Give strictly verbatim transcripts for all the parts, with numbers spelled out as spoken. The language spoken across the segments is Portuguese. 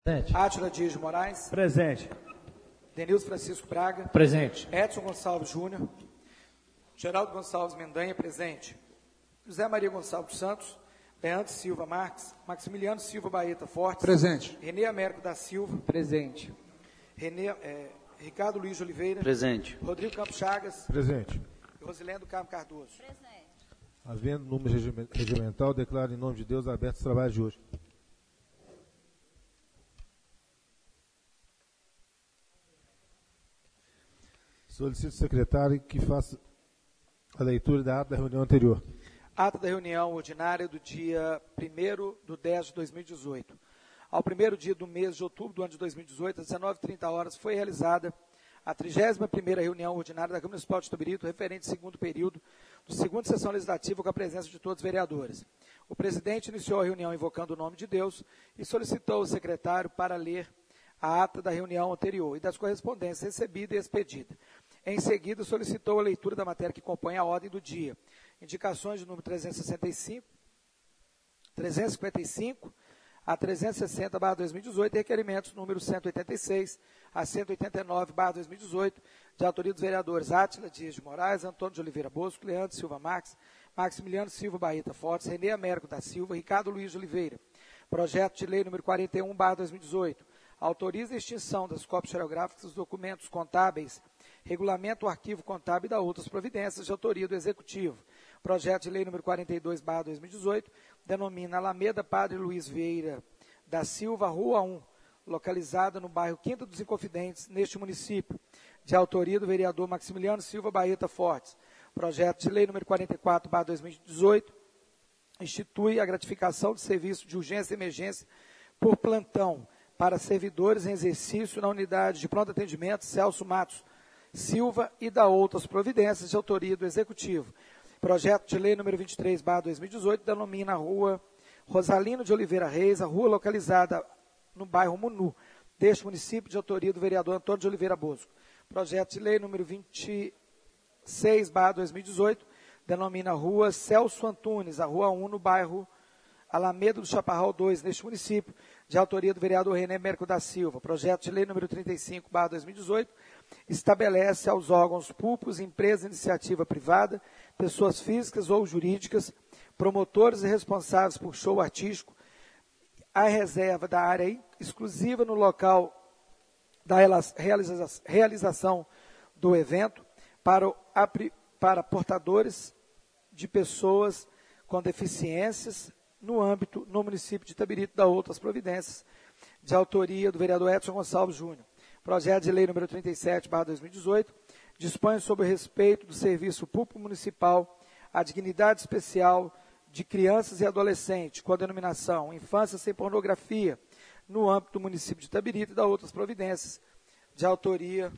Presente. Átila Dias de Moraes. Presente. Denilson Francisco Braga. Presente. Edson Gonçalves Júnior. Geraldo Gonçalves Mendanha, presente. José Maria Gonçalves Santos. Leandro Silva Marques. Maximiliano Silva Baeta Fortes. Presente. René Américo da Silva. Presente. René, é, Ricardo Luiz de Oliveira. Presente. Rodrigo Campos Chagas. Presente. E Rosilendo Carmo Cardoso. Presente. Havendo número regimental, declaro em nome de Deus aberto os trabalhos de hoje. Solicito ao secretário que faça a leitura da ata da reunião anterior. Ata da reunião ordinária do dia primeiro de dez de dois mil e dezoito. Ao primeiro dia do mês de outubro do ano de dois mil e dezoito, às dezenove e trinta horas, foi realizada a trigésima primeira reunião ordinária da Câmara Municipal de Itabirito, referente ao segundo período do segundo sessão legislativa, com a presença de todos os vereadores. O presidente iniciou a reunião invocando o nome de Deus e solicitou ao secretário para ler a ata da reunião anterior e das correspondências recebida e expedida. Em seguida, solicitou a leitura da matéria que compõe a ordem do dia. Indicações de número trezentos e sessenta e cinco, trezentos e cinquenta e cinco a trezentos e sessenta barra dois mil e dezoito e requerimentos número cento e oitenta e seis a cento e oitenta e nove barra dois mil e dezoito, de autoria dos vereadores Átila Dias de Moraes, Antônio de Oliveira Bosco, Leandro Silva Marques, Maximiliano Silva Baeta Fortes, René Américo da Silva, Ricardo Luiz de Oliveira. Projeto de lei número quarenta e um barra dois mil e dezoito. Autoriza a extinção das cópias xerográficas dos documentos contábeis, regulamenta o arquivo contábil e dá outras providências de autoria do Executivo. Projeto de lei número quarenta e dois barra dois mil e dezoito denomina Alameda Padre Luiz Vieira da Silva, Rua um, localizada no bairro Quinta dos Inconfidentes, neste município, de autoria do vereador Maximiliano Silva Baeta Fortes. Projeto de lei número quarenta e quatro barra dois mil e dezoito institui a gratificação de serviço de urgência e emergência por plantão para servidores em exercício na unidade de pronto atendimento Celso Matos Silva e da outras providências de autoria do Executivo. Projeto de lei número vinte e três barra dois mil e dezoito denomina a rua Rosalino de Oliveira Reis, a rua localizada no bairro Munu, deste município, de autoria do vereador Antônio de Oliveira Bosco. Projeto de lei número vinte e seis barra dois mil e dezoito denomina a rua Celso Antunes, a rua um, no bairro Alameda do Chaparral dois, neste município, de autoria do vereador René Américo da Silva. Projeto de lei número trinta e cinco barra dois mil e dezoito estabelece aos órgãos públicos, empresas de iniciativa privada, pessoas físicas ou jurídicas, promotores e responsáveis por show artístico, a reserva da área exclusiva no local da realiza- realização do evento para, o, para portadores de pessoas com deficiências no âmbito, no município de Itabirito, da outras providências, de autoria do vereador Edson Gonçalves Júnior. Projeto de lei número trinta e sete barra dois mil e dezoito dispõe sobre o respeito do serviço público municipal à dignidade especial de crianças e adolescentes, com a denominação Infância Sem Pornografia, no âmbito do município de Itabirito e da outras providências, de autoria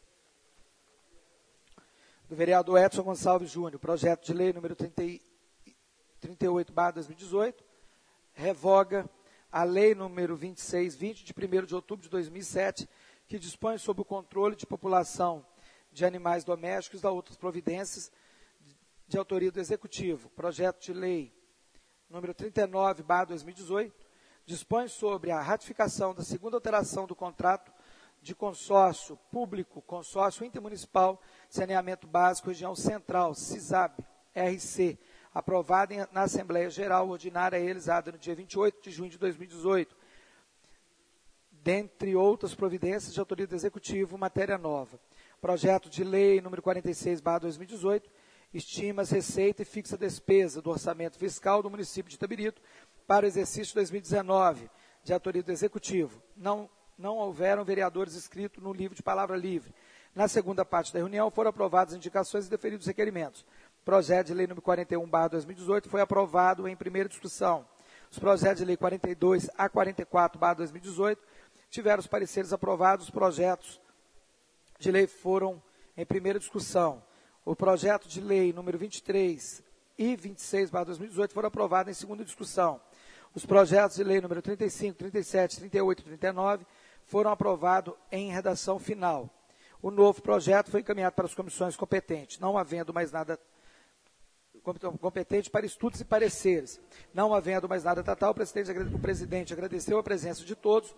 do vereador Edson Gonçalves Júnior. Projeto de lei número trinta e oito barra dois mil e dezoito revoga a lei número vinte e seis vinte, de primeiro de outubro de dois mil e sete, que dispõe sobre o controle de população de animais domésticos e da outras providências, de autoria do Executivo. Projeto de lei número trinta e nove barra dois mil e dezoito dispõe sobre a ratificação da segunda alteração do contrato de consórcio público, consórcio intermunicipal de saneamento básico, região central, CISAB, R C, aprovada em, na Assembleia Geral Ordinária realizada no dia vinte e oito de junho de dois mil e dezoito, dentre outras providências de autoria do Executivo, matéria nova. Projeto de lei número quarenta e seis barra dois mil e dezoito estima as receitas e fixa a despesa do orçamento fiscal do município de Itabirito para o exercício dois mil e dezenove, de autoria do Executivo. Não, não houveram vereadores inscritos no livro de palavra livre. Na segunda parte da reunião foram aprovadas indicações e deferidos requerimentos. Projeto de lei número quarenta e um barra dois mil e dezoito foi aprovado em primeira discussão. Os projetos de lei quarenta e dois a quarenta e quatro barra dois mil e dezoito tiveram os pareceres aprovados. Os projetos de lei foram em primeira discussão. O projeto de lei número vinte e três e vinte e seis barra dois mil e dezoito foram aprovados em segunda discussão. Os projetos de lei número trinta e cinco, trinta e sete, trinta e oito e trinta e nove foram aprovados em redação final. O novo projeto foi encaminhado para as comissões competentes, não havendo mais nada competente para estudos e pareceres. Não havendo mais nada tratar, o presidente, o presidente agradeceu a presença de todos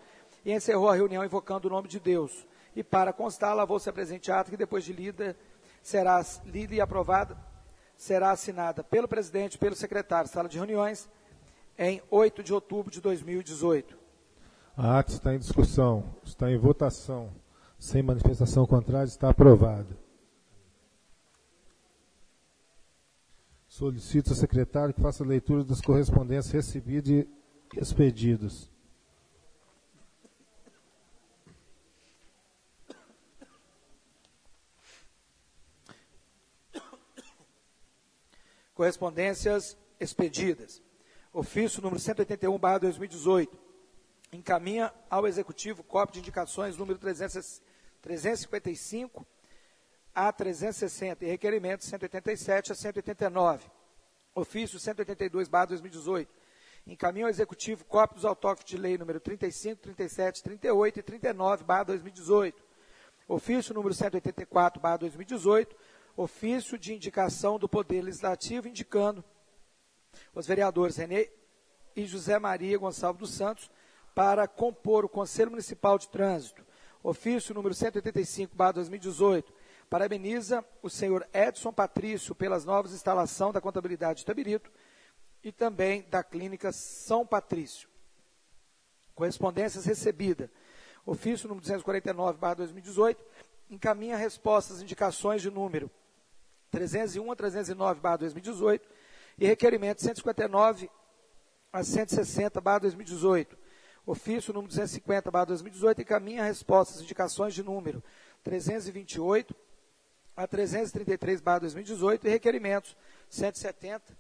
e encerrou a reunião invocando o nome de Deus. E para constar, lavou-se a presente ata, que depois de lida, será lida e aprovada, será assinada pelo presidente e pelo secretário. Sala de reuniões, em oito de outubro de dois mil e dezoito. A ata está em discussão, está em votação. Sem manifestação contrária, está aprovada. Solicito ao secretário que faça a leitura das correspondências recebidas e expedidas. Correspondências expedidas. Ofício número cento e oitenta e um barra dois mil e dezoito. Encaminha ao Executivo cópia de indicações número trezentos e cinquenta e cinco a trezentos e sessenta e requerimentos cento e oitenta e sete a cento e oitenta e nove. Ofício cento e oitenta e dois barra dois mil e dezoito. Encaminha ao Executivo cópia dos autógrafos de lei número trinta e cinco, trinta e sete, trinta e oito e trinta e nove barra dois mil e dezoito. Ofício número cento e oitenta e quatro barra dois mil e dezoito. Ofício de indicação do Poder Legislativo, indicando os vereadores Renê e José Maria Gonçalves dos Santos para compor o Conselho Municipal de Trânsito. Ofício número cento e oitenta e cinco barra dois mil e dezoito. Parabeniza o senhor Edson Patrício pelas novas instalações da contabilidade de Itabirito e também da Clínica São Patrício. Correspondências recebidas. Ofício número duzentos e quarenta e nove barra dois mil e dezoito. Encaminha respostas às indicações de número trezentos e um a trezentos e nove barra dois mil e dezoito e requerimento cento e cinquenta e nove a cento e sessenta barra dois mil e dezoito. Ofício número duzentos e cinquenta barra dois mil e dezoito encaminha respostas às indicações de número trezentos e vinte e oito a trezentos e trinta e três barra dois mil e dezoito e requerimentos cento e setenta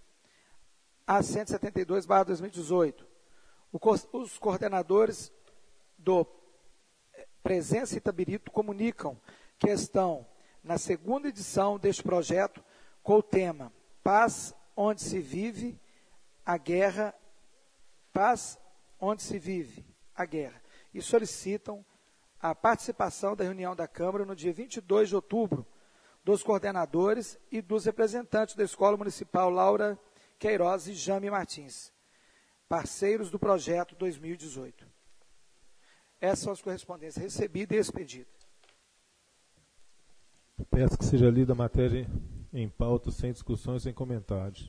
a cento e setenta e dois barra dois mil e dezoito. O, os coordenadores do Presença Itabirito comunicam que estão na segunda edição deste projeto com o tema Paz onde se vive a guerra, paz onde se vive a guerra, e solicitam a participação da reunião da Câmara no dia vinte e dois de outubro dos coordenadores e dos representantes da Escola Municipal Laura Queiroz e Jame Martins, parceiros do projeto dois mil e dezoito. Essas são as correspondências recebidas e expedidas. Peço que seja lida a matéria em pauta, sem discussões, sem comentários.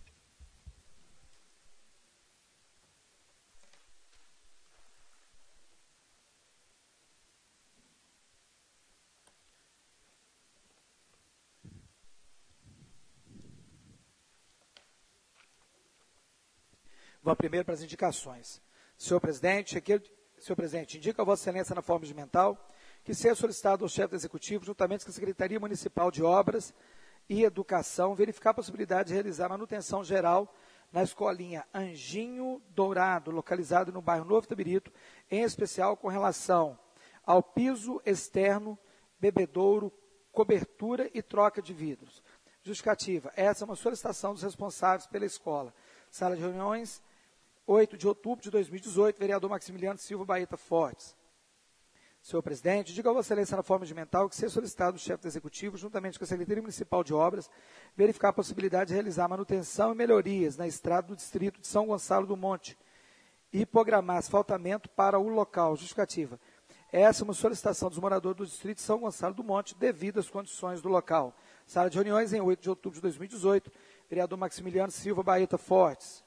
Vamos primeiro para as indicações. Senhor presidente, aqui, senhor presidente, indica a Vossa Excelência na forma regimental que seja solicitado ao chefe do Executivo, juntamente com a Secretaria Municipal de Obras e Educação, verificar a possibilidade de realizar manutenção geral na escolinha Anjinho Dourado, localizado no bairro Novo Itabirito, em especial com relação ao piso externo, bebedouro, cobertura e troca de vidros. Justificativa. Essa é uma solicitação dos responsáveis pela escola. Sala de reuniões, oito de outubro de dois mil e dezoito, vereador Maximiliano Silva Baeta Fortes. Senhor presidente, diga a Vossa Excelência na forma regimental que seja solicitado o chefe do Executivo, juntamente com a Secretaria Municipal de Obras, verificar a possibilidade de realizar manutenção e melhorias na estrada do distrito de São Gonçalo do Monte e programar asfaltamento para o local. Justificativa. Essa é uma solicitação dos moradores do distrito de São Gonçalo do Monte devido às condições do local. Sala de reuniões, em oito de outubro de dois mil e dezoito, vereador Maximiliano Silva Baeta Fortes.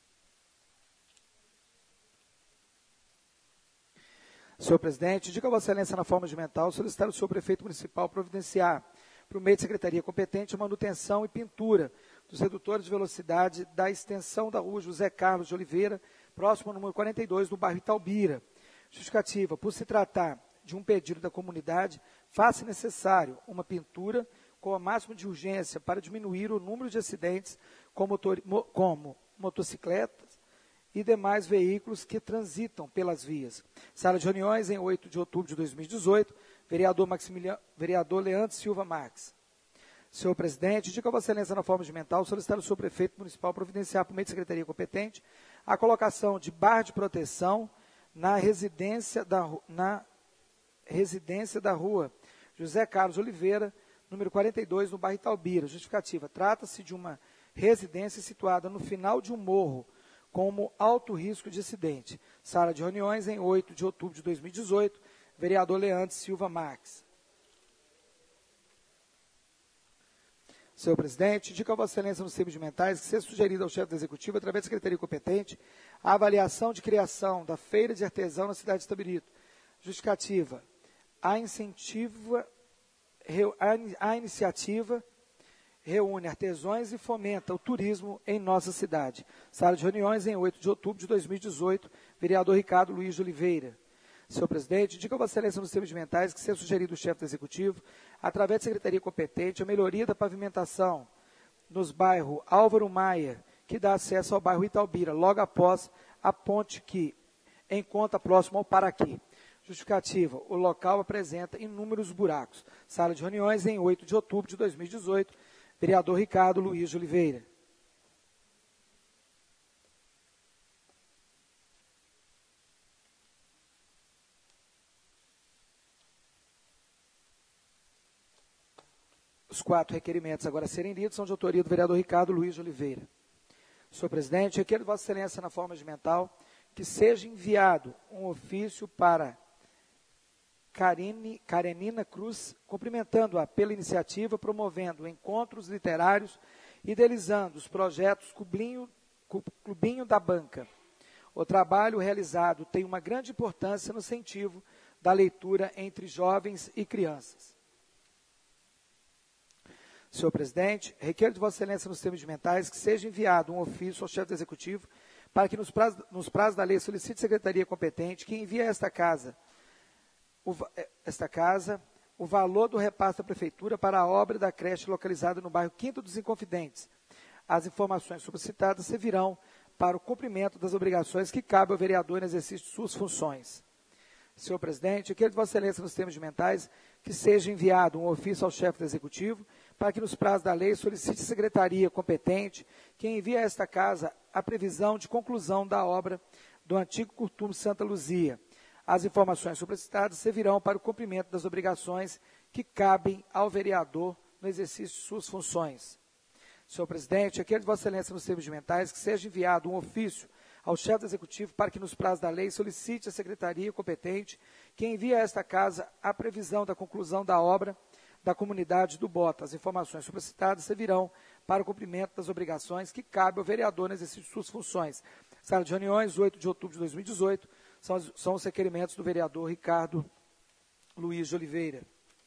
Senhor presidente, diga a Vossa Excelência na forma regimental solicitar o senhor prefeito municipal providenciar, por meio de secretaria competente, a manutenção e pintura dos redutores de velocidade da extensão da rua José Carlos de Oliveira, próximo ao número quarenta e dois, do bairro Itaubira. Justificativa, por se tratar de um pedido da comunidade, faça necessário uma pintura com o máximo de urgência para diminuir o número de acidentes com motor, mo, como motocicletas e demais veículos que transitam pelas vias. Sala de reuniões, em oito de outubro de dois mil e dezoito, vereador, Maximiliano, vereador Leandro Silva Marques. Senhor presidente, diga a Vossa Excelência na forma regimental solicitar o senhor prefeito municipal providenciar, por meio de secretaria competente, a colocação de barra de proteção na residência da, na residência da rua José Carlos Oliveira, número quarenta e dois, no bairro Itaubira. Justificativa, trata-se de uma residência situada no final de um morro, como alto risco de acidente. Sala de reuniões, em oito de outubro de dois mil e dezoito, vereador Leandro Silva Marques. Senhor presidente, indico a Vossa Excelência nos termos de mentais que seja sugerida ao chefe do Executivo, através da Secretaria competente, a avaliação de criação da Feira de Artesão na cidade de Itabirito. Justificativa. A incentiva, a iniciativa reúne artesãos e fomenta o turismo em nossa cidade. Sala de reuniões, em oito de outubro de dois mil e dezoito, vereador Ricardo Luiz de Oliveira. Senhor presidente, indico a Vossa Excelência nos termos de mentais que seja sugerido o chefe do Executivo, através da Secretaria competente, a melhoria da pavimentação nos bairros Álvaro Maia, que dá acesso ao bairro Itaubira, logo após a ponte que encontra próximo ao Paraqui. Justificativa, o local apresenta inúmeros buracos. Sala de reuniões, em oito de outubro de dois mil e dezoito, vereador Ricardo Luiz de Oliveira. Os quatro requerimentos agora a serem lidos são de autoria do vereador Ricardo Luiz de Oliveira. Senhor presidente, requer de Vossa Excelência na forma regimental que seja enviado um ofício para Karine, Karenina Cruz, cumprimentando-a pela iniciativa, promovendo encontros literários, idealizando os projetos Clubinho, Clubinho da Banca. O trabalho realizado tem uma grande importância no incentivo da leitura entre jovens e crianças. Senhor presidente, requer de Vossa Excelência nos termos de mentais que seja enviado um ofício ao chefe do Executivo para que nos prazos, nos prazos da lei solicite secretaria competente que envie a esta casa O, esta casa, o valor do repasse da Prefeitura para a obra da creche localizada no bairro Quinto dos Inconfidentes. As informações solicitadas servirão para o cumprimento das obrigações que cabe ao vereador no exercício de suas funções. Senhor presidente, eu quero de Vossa Excelência nos termos de mentais que seja enviado um ofício ao chefe do Executivo para que nos prazos da lei solicite a secretaria competente que envie a esta casa a previsão de conclusão da obra do antigo Curtume Santa Luzia. As informações solicitadas servirão para o cumprimento das obrigações que cabem ao vereador no exercício de suas funções. Senhor presidente, requer de Vossa Excelência nos termos de mentais que seja enviado um ofício ao chefe do Executivo para que nos prazos da lei solicite a secretaria competente que envie a esta casa a previsão da conclusão da obra da comunidade do Bota. As informações solicitadas servirão para o cumprimento das obrigações que cabem ao vereador no exercício de suas funções. Sala de reuniões, oito de outubro de dois mil e dezoito, São, são os requerimentos do vereador Ricardo Luiz de Oliveira.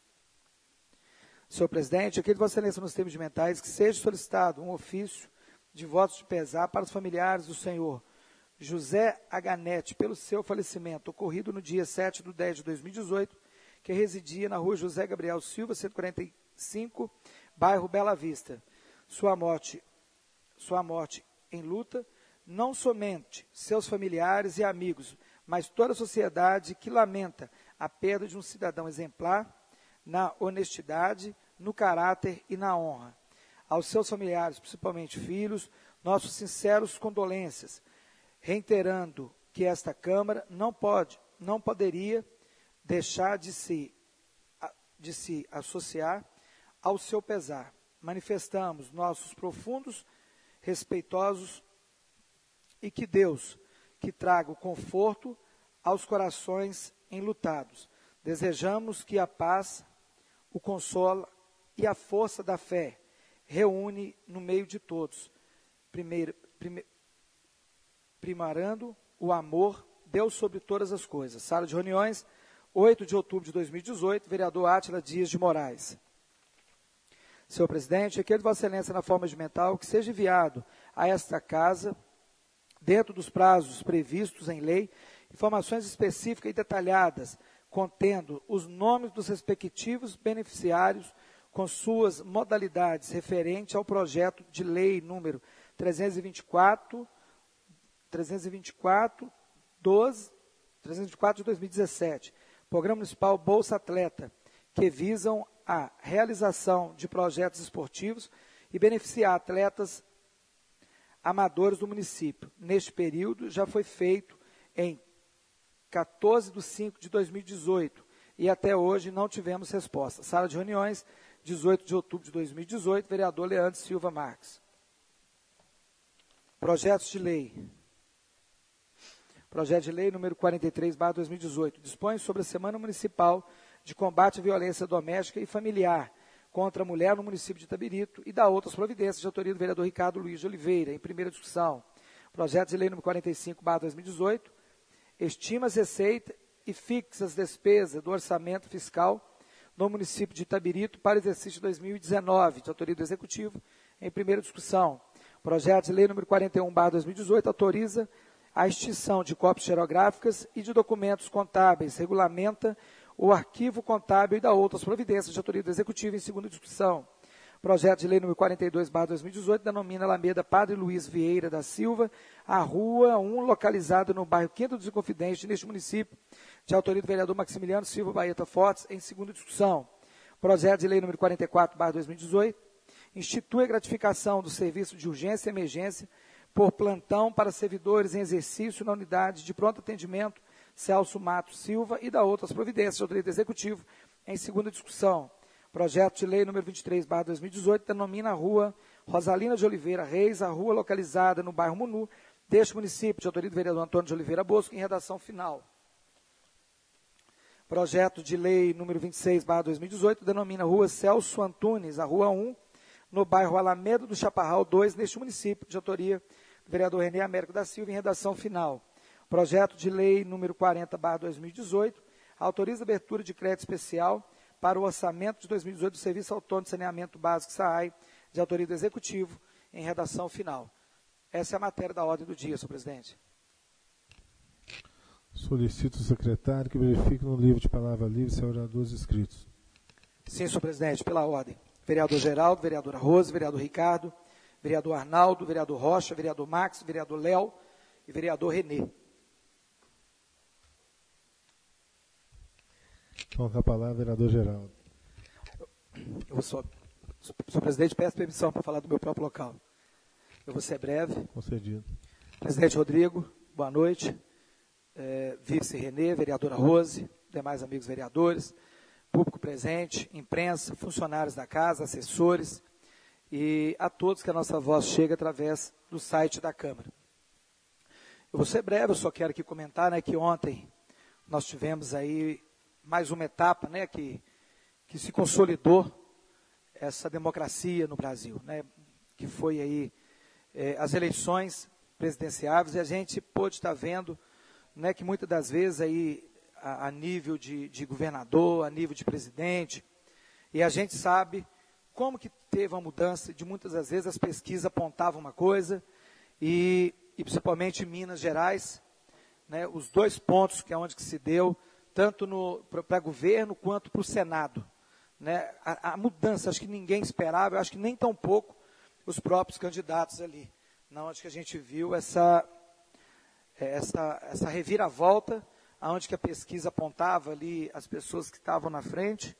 Senhor presidente, eu quero de Vossa Excelência nos termos de mentais que seja solicitado um ofício de votos de pesar para os familiares do senhor José Aganete pelo seu falecimento ocorrido no dia sete de dez de dois mil e dezoito, que residia na rua José Gabriel Silva, cento e quarenta e cinco, bairro Bela Vista. Sua morte, sua morte em luta, não somente seus familiares e amigos, mas toda a sociedade que lamenta a perda de um cidadão exemplar na honestidade, no caráter e na honra. Aos seus familiares, principalmente filhos, nossos sinceros condolências, reiterando que esta Câmara não pode, não poderia deixar de se, de se associar ao seu pesar. Manifestamos nossos profundos, respeitosos e que Deus, que traga o conforto aos corações enlutados. Desejamos que a paz, o consolo e a força da fé reúne no meio de todos, primeiro, prime, primarando o amor, Deus sobre todas as coisas. Sala de reuniões, oito de outubro de dois mil e dezoito, vereador Átila Dias de Moraes. Senhor presidente, requer de Vossa Excelência na forma regimental que seja enviado a esta casa, dentro dos prazos previstos em lei, informações específicas e detalhadas, contendo os nomes dos respectivos beneficiários, com suas modalidades referente ao projeto de lei número trezentos e vinte e quatro, trezentos e vinte e quatro, doze, trezentos e vinte e quatro de dois mil e dezessete, Programa Municipal Bolsa Atleta, que visam a realização de projetos esportivos e beneficiar atletas amadores do município. Neste período, já foi feito em quatorze de cinco de dois mil e dezoito e até hoje não tivemos resposta. Sala de reuniões, dezoito de outubro de dois mil e dezoito, vereador Leandro Silva Marques. Projetos de lei. Projeto de lei número quarenta e três barra dois mil e dezoito, dispõe sobre a Semana Municipal de Combate à Violência Doméstica e Familiar contra a Mulher no município de Itabirito e dá outras providências de autoria do vereador Ricardo Luiz de Oliveira, em primeira discussão. Projeto de lei número quarenta e cinco barra dois mil e dezoito, estima as receitas e fixa as despesas do orçamento fiscal no município de Itabirito para o exercício dois mil e dezenove, de autoria do Executivo, em primeira discussão. Projeto de lei número quarenta e um barra dois mil e dezoito autoriza a extinção de cópias xerográficas e de documentos contábeis, regulamenta o arquivo contábil e dá outras providências de autoria do Executivo em segunda discussão. Projeto de lei número quarenta e dois barra dois mil e dezoito denomina Alameda Padre Luiz Vieira da Silva, a rua um, localizada no bairro Quinta dos Inconfidentes, neste município, de autoria do vereador Maximiliano Silva Baeta Fortes, em segunda discussão. Projeto de lei número quarenta e quatro barra dois mil e dezoito institui a gratificação do serviço de urgência e emergência por plantão para servidores em exercício na unidade de pronto atendimento Celso Matos Silva e dá outras providências de autoria do Executivo em segunda discussão. Projeto de lei número vinte e três barra dois mil e dezoito denomina a rua Rosalina de Oliveira Reis, a rua localizada no bairro Munu, deste município, de autoria do vereador Antônio de Oliveira Bosco, em redação final. Projeto de lei número vinte e seis barra dois mil e dezoito denomina a rua Celso Antunes, a rua um, no bairro Alameda do Chaparral dois, neste município, de autoria do vereador René Américo da Silva, em redação final. Projeto de lei número quarenta barra dois mil e dezoito autoriza a abertura de crédito especial para o orçamento de dois mil e dezoito do Serviço Autônomo de Saneamento Básico S A A I, de autoria do Executivo, em redação final. Essa é a matéria da ordem do dia, senhor presidente. Solicito o secretário que verifique no livro de palavra livre se há oradores inscritos. Sim, senhor presidente, pela ordem. Vereador Geraldo, vereadora Rose, vereador Ricardo, vereador Arnaldo, vereador Rocha, vereador Max, vereador Léo e vereador Renê. Com a palavra, vereador Geraldo. Eu vou só, senhor presidente, peço permissão para falar do meu próprio local. Eu vou ser breve. Concedido. Presidente Rodrigo, boa noite. É, vice Renê, vereadora Rose, demais amigos vereadores, público presente, imprensa, funcionários da casa, assessores e a todos que a nossa voz chega através do site da Câmara. Eu vou ser breve, eu só quero aqui comentar, né, que ontem nós tivemos aí mais uma etapa, né, que, que se consolidou essa democracia no Brasil, né, que foi aí é, as eleições presidenciáveis, e a gente pôde estar vendo, né, que muitas das vezes aí a, a nível de, de governador, a nível de presidente, e a gente sabe como que teve uma mudança, de muitas das vezes as pesquisas apontavam uma coisa, e, e principalmente em Minas Gerais, né, os dois pontos que é onde que se deu, tanto para governo quanto para o Senado. Né, a, a mudança, acho que ninguém esperava, eu acho que nem tão pouco os próprios candidatos ali, na onde que a gente viu essa, essa, essa reviravolta, onde que a pesquisa apontava ali as pessoas que estavam na frente,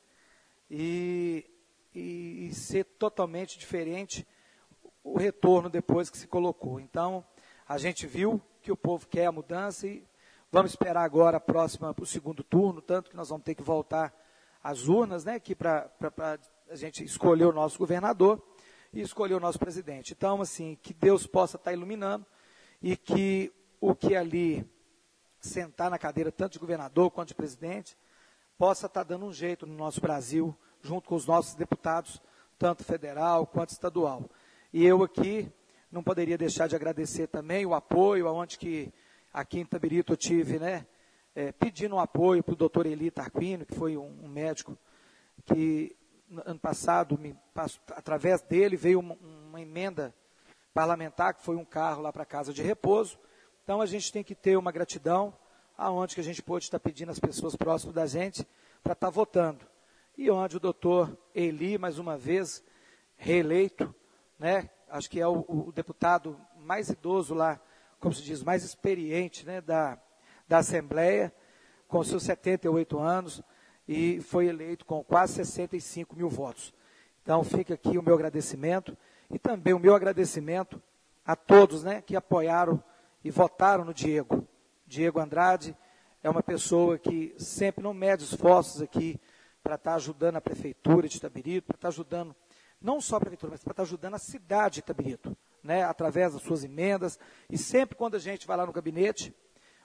e, e, e ser totalmente diferente o retorno depois que se colocou. Então, a gente viu que o povo quer a mudança e vamos esperar agora a próxima, para o segundo turno, tanto que nós vamos ter que voltar às urnas, né, aqui para a gente escolher o nosso governador e escolher o nosso presidente. Então, assim, que Deus possa estar iluminando e que o que ali sentar na cadeira, tanto de governador quanto de presidente, possa estar dando um jeito no nosso Brasil, junto com os nossos deputados, tanto federal quanto estadual. E eu aqui não poderia deixar de agradecer também o apoio, aonde que aqui em Itabirito eu tive, né, é, pedindo um apoio para o doutor Eli Tarquino, que foi um, um médico que, ano passado, me, através dele, veio uma, uma emenda parlamentar, que foi um carro lá para a casa de repouso. Então, a gente tem que ter uma gratidão, aonde que a gente pode estar pedindo às pessoas próximas da gente para estar votando. E onde o doutor Eli, mais uma vez, reeleito, né, acho que é o, o deputado mais idoso lá, como se diz, mais experiente, né, da, da Assembleia, com seus setenta e oito anos, e foi eleito com quase sessenta e cinco mil votos. Então, fica aqui o meu agradecimento, e também o meu agradecimento a todos, né, que apoiaram e votaram no Diego. Diego Andrade é uma pessoa que sempre não mede esforços aqui para estar ajudando a Prefeitura de Itabirito, para estar ajudando, não só a Prefeitura, mas para estar ajudando a cidade de Itabirito, né, através das suas emendas, e sempre quando a gente vai lá no gabinete,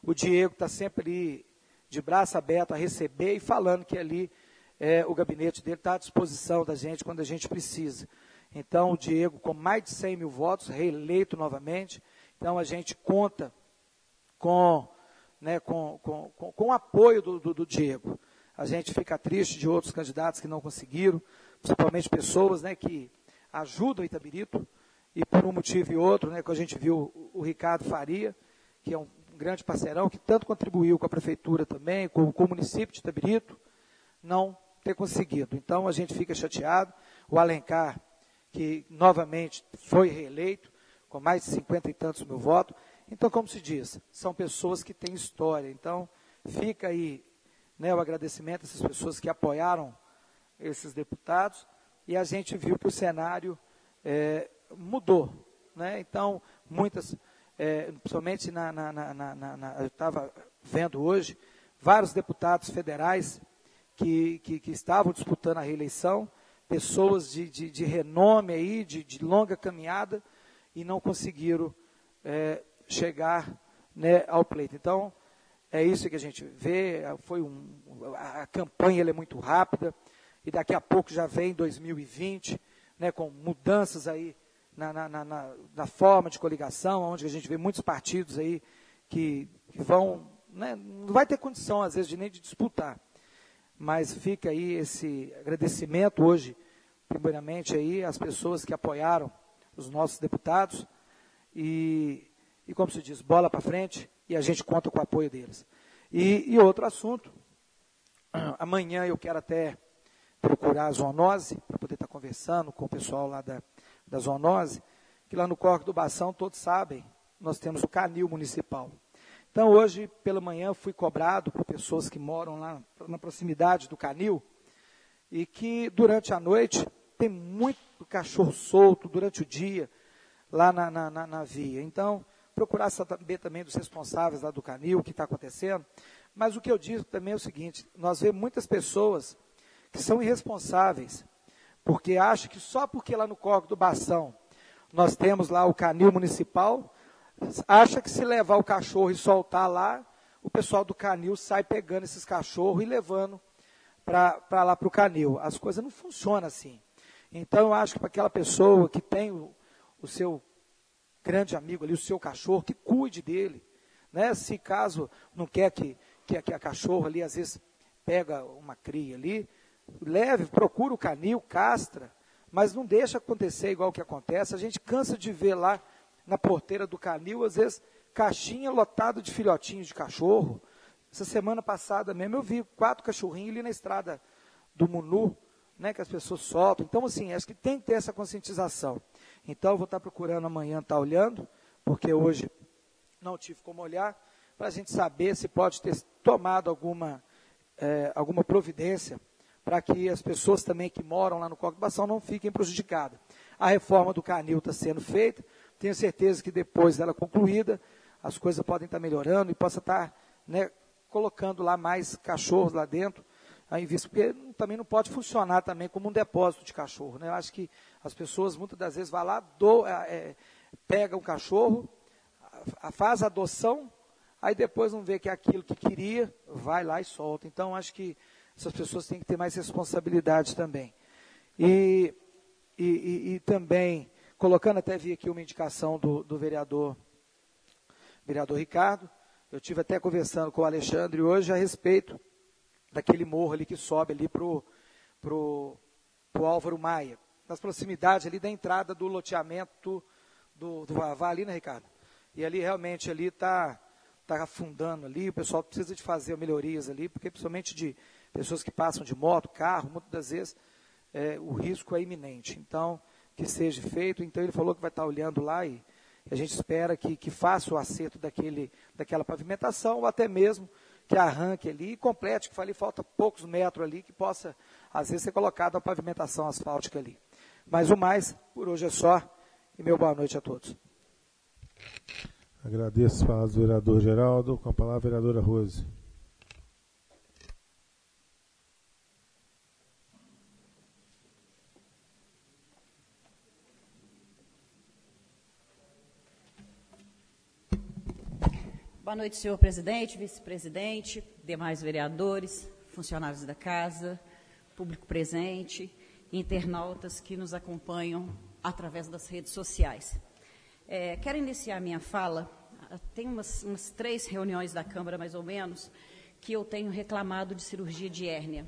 O Diego está sempre ali de braço aberto a receber e falando que ali é, o gabinete dele está à disposição da gente quando a gente precisa. Então, o Diego, com mais de cem mil votos, reeleito novamente. Então, a gente conta com, né, com, com, com, com o apoio do, do, do Diego. A gente fica triste de outros candidatos que não conseguiram, principalmente pessoas, né, que ajudam Itabirito, e por um motivo e outro, né, que a gente viu o, o Ricardo Faria, que é um, um grande parceirão, que tanto contribuiu com a prefeitura também, com, com o município de Itabirito, não ter conseguido. Então, a gente fica chateado. O Alencar, que novamente foi reeleito, com mais de cinquenta e tantos mil votos. Então, como se diz, são pessoas que têm história. Então, fica aí, né, o agradecimento a essas pessoas que apoiaram esses deputados, e a gente viu que o cenário é, mudou. Né? Então, muitas, é, principalmente na, na, na, na, na eu estava vendo hoje, vários deputados federais que, que, que estavam disputando a reeleição, pessoas de, de, de renome aí, de, de longa caminhada, e não conseguiram é, chegar, né, ao pleito. Então, é isso que a gente vê. Foi um, a campanha ela é muito rápida, e daqui a pouco já vem dois mil e vinte, né, com mudanças aí na, na, na, na forma de coligação, onde a gente vê muitos partidos aí que, que vão, né, não vai ter condição, às vezes, de nem de disputar. Mas fica aí esse agradecimento hoje, primeiramente, aí, às pessoas que apoiaram os nossos deputados, e, e como se diz, bola para frente, e a gente conta com o apoio deles. E, e outro assunto, amanhã eu quero até procurar a zoonose, para poder estar conversando com o pessoal lá da, da zoonose, que lá no Córrego do Bação, todos sabem, nós temos o canil municipal. Então, hoje, pela manhã, fui cobrado por pessoas que moram lá na proximidade do canil, e que durante a noite tem muito cachorro solto durante o dia lá na, na, na, na via. Então, procurar saber também dos responsáveis lá do canil, o que está acontecendo. Mas o que eu digo também é o seguinte, nós vemos muitas pessoas que são irresponsáveis, porque acham que só porque lá no Córrego do Bação nós temos lá o canil municipal, acha que se levar o cachorro e soltar lá, o pessoal do canil sai pegando esses cachorros e levando para lá para o canil. As coisas não funcionam assim. Então, eu acho que para aquela pessoa que tem o, o seu grande amigo ali, o seu cachorro, que cuide dele. Né? Se caso não quer que, que, que a cachorro ali, às vezes, pega uma cria ali, leve, procura o canil, castra, mas não deixa acontecer igual o que acontece. A gente cansa de ver lá na porteira do canil, às vezes, caixinha lotada de filhotinhos de cachorro. Essa semana passada mesmo eu vi quatro cachorrinhos ali na estrada do Munu, né, que as pessoas soltam. Então, assim, acho que tem que ter essa conscientização. Então, eu vou estar procurando amanhã, estar olhando, porque hoje não tive como olhar, para a gente saber se pode ter tomado alguma, é, alguma providência para que as pessoas também que moram lá no Córrego do Bação não fiquem prejudicadas. A reforma do canil está sendo feita, tenho certeza que depois dela concluída, as coisas podem estar melhorando e possa estar, né, colocando lá mais cachorros lá dentro, aí visto, porque também não pode funcionar também como um depósito de cachorro. Né? Eu acho que as pessoas muitas das vezes vão lá, do, é, pega um cachorro, a, a, faz a adoção, aí depois não vê que é aquilo que queria, vai lá e solta. Então, acho que essas pessoas têm que ter mais responsabilidade também. E, e, e, e também, colocando, até vi aqui uma indicação do, do vereador, vereador Ricardo, eu tive até conversando com o Alexandre hoje a respeito daquele morro ali que sobe ali para o pro, pro Álvaro Maia, nas proximidades ali da entrada do loteamento do, do Vavá ali, né, Ricardo? E ali realmente ali está tá afundando ali, o pessoal precisa de fazer melhorias ali, porque principalmente de pessoas que passam de moto, carro, muitas das vezes é, o risco é iminente. Então, que seja feito. Então, ele falou que vai estar olhando lá e a gente espera que, que faça o acerto daquele, daquela pavimentação, ou até mesmo que arranque ali e complete, que ali falta poucos metros ali, que possa, às vezes, ser colocado a pavimentação asfáltica ali. Mas o mais, por hoje é só, e meu boa noite a todos. Agradeço as palavras do vereador Geraldo, com a palavra a vereadora Rose. Boa noite, senhor presidente, vice-presidente, demais vereadores, funcionários da casa, público presente, internautas que nos acompanham através das redes sociais. É, quero iniciar minha fala, tem umas, umas três reuniões da Câmara, mais ou menos, que eu tenho reclamado de cirurgia de hérnia.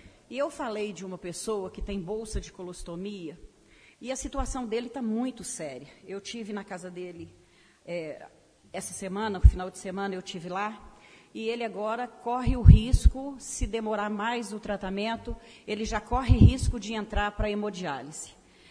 E eu falei de uma pessoa que tem bolsa de colostomia, e a situação dele está muito séria. Eu tive na casa dele... É, essa semana, no final de semana, eu estive lá, e ele agora corre o risco, se demorar mais o tratamento, ele já corre risco de entrar para a hemodiálise.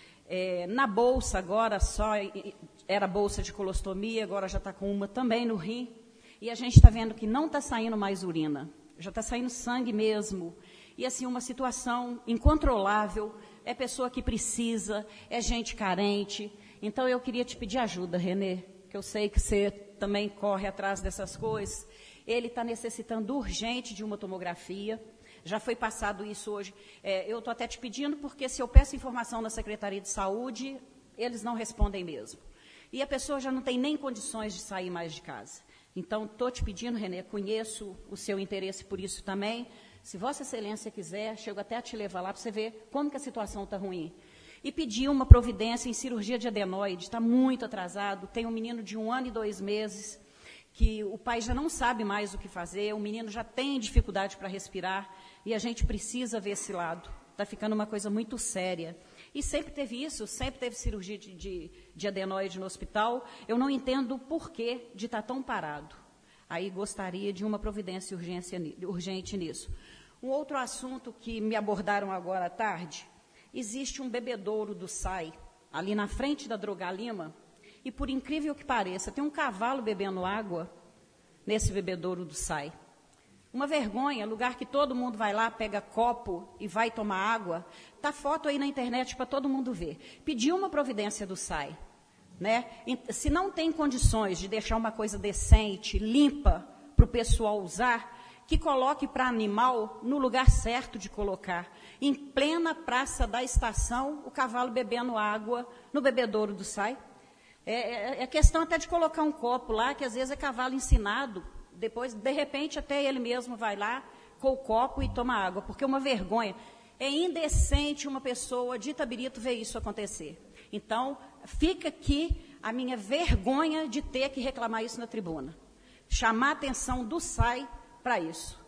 É, na bolsa, agora só era bolsa de colostomia, agora já está com uma também no rim, e a gente está vendo que não está saindo mais urina, já está saindo sangue mesmo, e assim, uma situação incontrolável, é pessoa que precisa, é gente carente. Então, eu queria te pedir ajuda, Renê, que eu sei que você também corre atrás dessas coisas. Ele está necessitando urgente de uma tomografia, já foi passado isso hoje. É, eu estou até te pedindo, porque se eu peço informação na Secretaria de Saúde, eles não respondem mesmo. E a pessoa já não tem nem condições de sair mais de casa. Então, estou te pedindo, Renê, conheço o seu interesse por isso também. Se Vossa Excelência quiser, chego até a te levar lá para você ver como que a situação está ruim. E pedi uma providência em cirurgia de adenoide, está muito atrasado, tem um menino de um ano e dois meses, que o pai já não sabe mais o que fazer, o menino já tem dificuldade para respirar, e a gente precisa ver esse lado. Está ficando uma coisa muito séria. E sempre teve isso, sempre teve cirurgia de, de, de adenoide no hospital. Eu não entendo o porquê de estar tão parado. Aí gostaria de uma providência urgência, urgente nisso. Um outro assunto que me abordaram agora à tarde... Existe um bebedouro do S A I, ali na frente da Droga Lima, e, por incrível que pareça, tem um cavalo bebendo água nesse bebedouro do S A I. Uma vergonha, lugar que todo mundo vai lá, pega copo e vai tomar água. Está foto aí na internet para todo mundo ver. Pediu uma providência do S A I. Né? Se não tem condições de deixar uma coisa decente, limpa, para o pessoal usar, que coloque para animal no lugar certo de colocar. Em plena praça da estação, o cavalo bebendo água no bebedouro do S A I. É, é, é questão até de colocar um copo lá, que às vezes é cavalo ensinado, depois, de repente, até ele mesmo vai lá com o copo e toma água, porque é uma vergonha. É indecente uma pessoa de Itabirito ver isso acontecer. Então, fica aqui a minha vergonha de ter que reclamar isso na tribuna. Chamar a atenção do S A I para isso.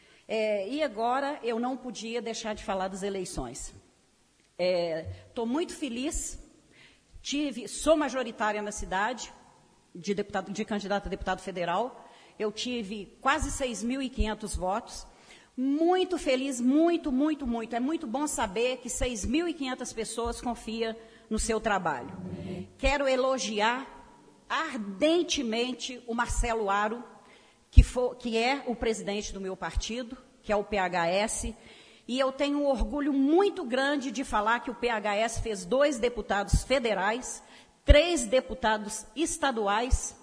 É, e agora eu não podia deixar de falar das eleições. Estou é, muito feliz, tive, sou majoritária na cidade, de, deputado, de candidato a deputado federal, eu tive quase seis mil e quinhentos votos, muito feliz, muito, muito, muito. É muito bom saber que seis mil e quinhentas pessoas confiam no seu trabalho. Quero elogiar ardentemente o Marcelo Aro, Que, for, que é o presidente do meu partido, que é o P H S, e eu tenho um orgulho muito grande de falar que o P H S fez dois deputados federais, três deputados estaduais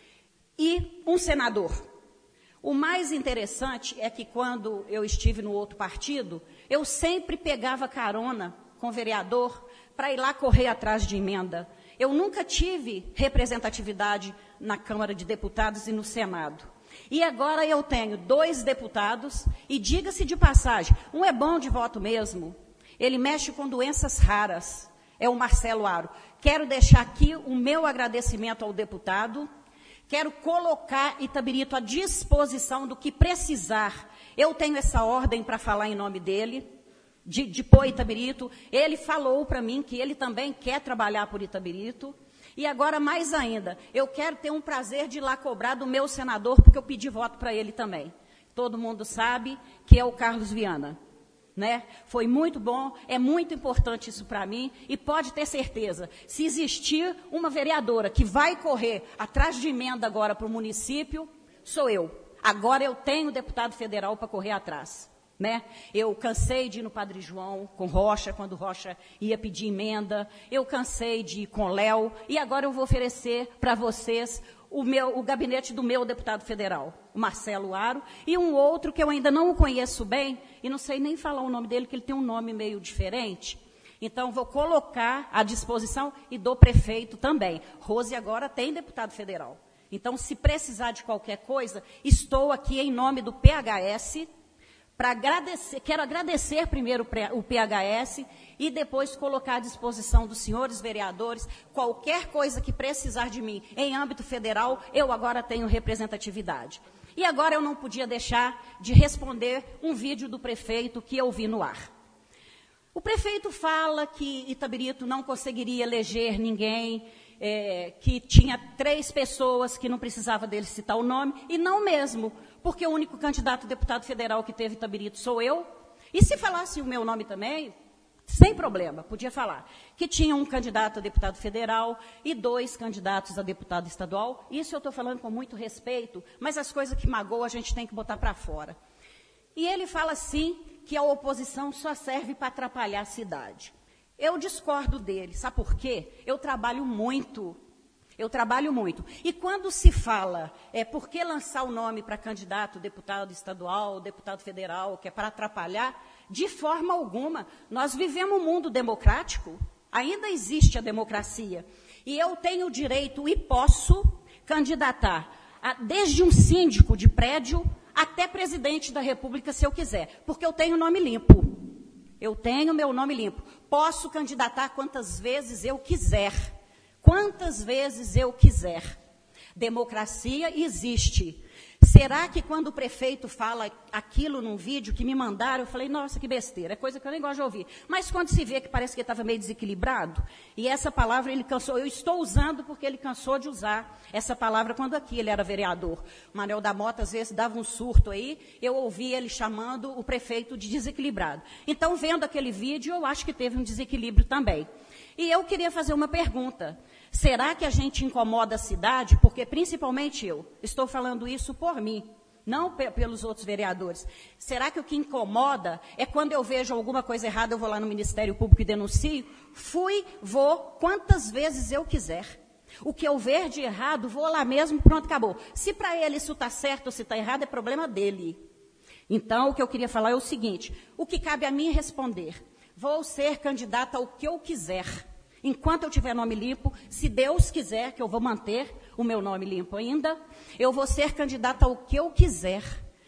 e um senador. O mais interessante é que quando eu estive no outro partido, eu sempre pegava carona com o vereador para ir lá correr atrás de emenda. Eu nunca tive representatividade na Câmara de Deputados e no Senado. E agora eu tenho dois deputados, e diga-se de passagem, um é bom de voto mesmo, ele mexe com doenças raras, é o Marcelo Aro. Quero deixar aqui o meu agradecimento ao deputado, quero colocar Itabirito à disposição do que precisar. Eu tenho essa ordem para falar em nome dele, de, de pôr Itabirito. Ele falou para mim que ele também quer trabalhar por Itabirito. E agora, mais ainda, eu quero ter um prazer de ir lá cobrar do meu senador, porque eu pedi voto para ele também. Todo mundo sabe que é o Carlos Viana. Né? Foi muito bom, é muito importante isso para mim, e pode ter certeza, se existir uma vereadora que vai correr atrás de emenda agora para o município, sou eu. Agora eu tenho deputado federal para correr atrás. Né? Eu cansei de ir no Padre João com Rocha, quando Rocha ia pedir emenda, eu cansei de ir com Léo, e agora eu vou oferecer para vocês o, meu, o gabinete do meu deputado federal, o Marcelo Aro, e um outro que eu ainda não o conheço bem, e não sei nem falar o nome dele, que ele tem um nome meio diferente. Então, vou colocar à disposição, e do prefeito também. Rose agora tem deputado federal. Então, se precisar de qualquer coisa, estou aqui em nome do P H S para agradecer, quero agradecer primeiro o P H S e depois colocar à disposição dos senhores vereadores qualquer coisa que precisar de mim em âmbito federal, eu agora tenho representatividade. E agora eu não podia deixar de responder um vídeo do prefeito que eu vi no ar. O prefeito fala que Itabirito não conseguiria eleger ninguém, é, que tinha três pessoas que não precisava dele citar o nome, e não mesmo, porque o único candidato a deputado federal que teve Itabirito sou eu. E se falasse o meu nome também, sem problema, podia falar. Que tinha um candidato a deputado federal e dois candidatos a deputado estadual. Isso eu estou falando com muito respeito, mas as coisas que magoam a gente tem que botar para fora. E ele fala assim que a oposição só serve para atrapalhar a cidade. Eu discordo dele, sabe por quê? Eu trabalho muito, eu trabalho muito. E quando se fala, é, por que lançar o nome para candidato, deputado estadual, deputado federal, que é para atrapalhar, de forma alguma. Nós vivemos um mundo democrático, ainda existe a democracia. E eu tenho o direito e posso candidatar a, desde um síndico de prédio até presidente da República, se eu quiser, porque eu tenho nome limpo. Eu tenho meu nome limpo. Posso candidatar quantas vezes eu quiser. Quantas vezes eu quiser. Democracia existe. Será que quando o prefeito fala aquilo num vídeo que me mandaram, eu falei, nossa, que besteira, é coisa que eu nem gosto de ouvir. Mas quando se vê que parece que ele estava meio desequilibrado, e essa palavra ele cansou, eu estou usando porque ele cansou de usar essa palavra quando aqui ele era vereador. O Manuel da Mota, às vezes, dava um surto aí, eu ouvi ele chamando o prefeito de desequilibrado. Então, vendo aquele vídeo, eu acho que teve um desequilíbrio também. E eu queria fazer uma pergunta. Será que a gente incomoda a cidade? Porque, principalmente eu, estou falando isso por mim, não pelos outros vereadores. Será que o que incomoda é quando eu vejo alguma coisa errada, eu vou lá no Ministério Público e denuncio? Fui, vou, quantas vezes eu quiser. O que eu ver de errado, vou lá mesmo, pronto, acabou. Se para ele isso está certo ou se está errado, é problema dele. Então, o que eu queria falar é o seguinte, o que cabe a mim responder? Vou ser candidata ao que eu quiser. Enquanto eu tiver nome limpo, se Deus quiser, que eu vou manter o meu nome limpo ainda, eu vou ser candidata ao que eu quiser.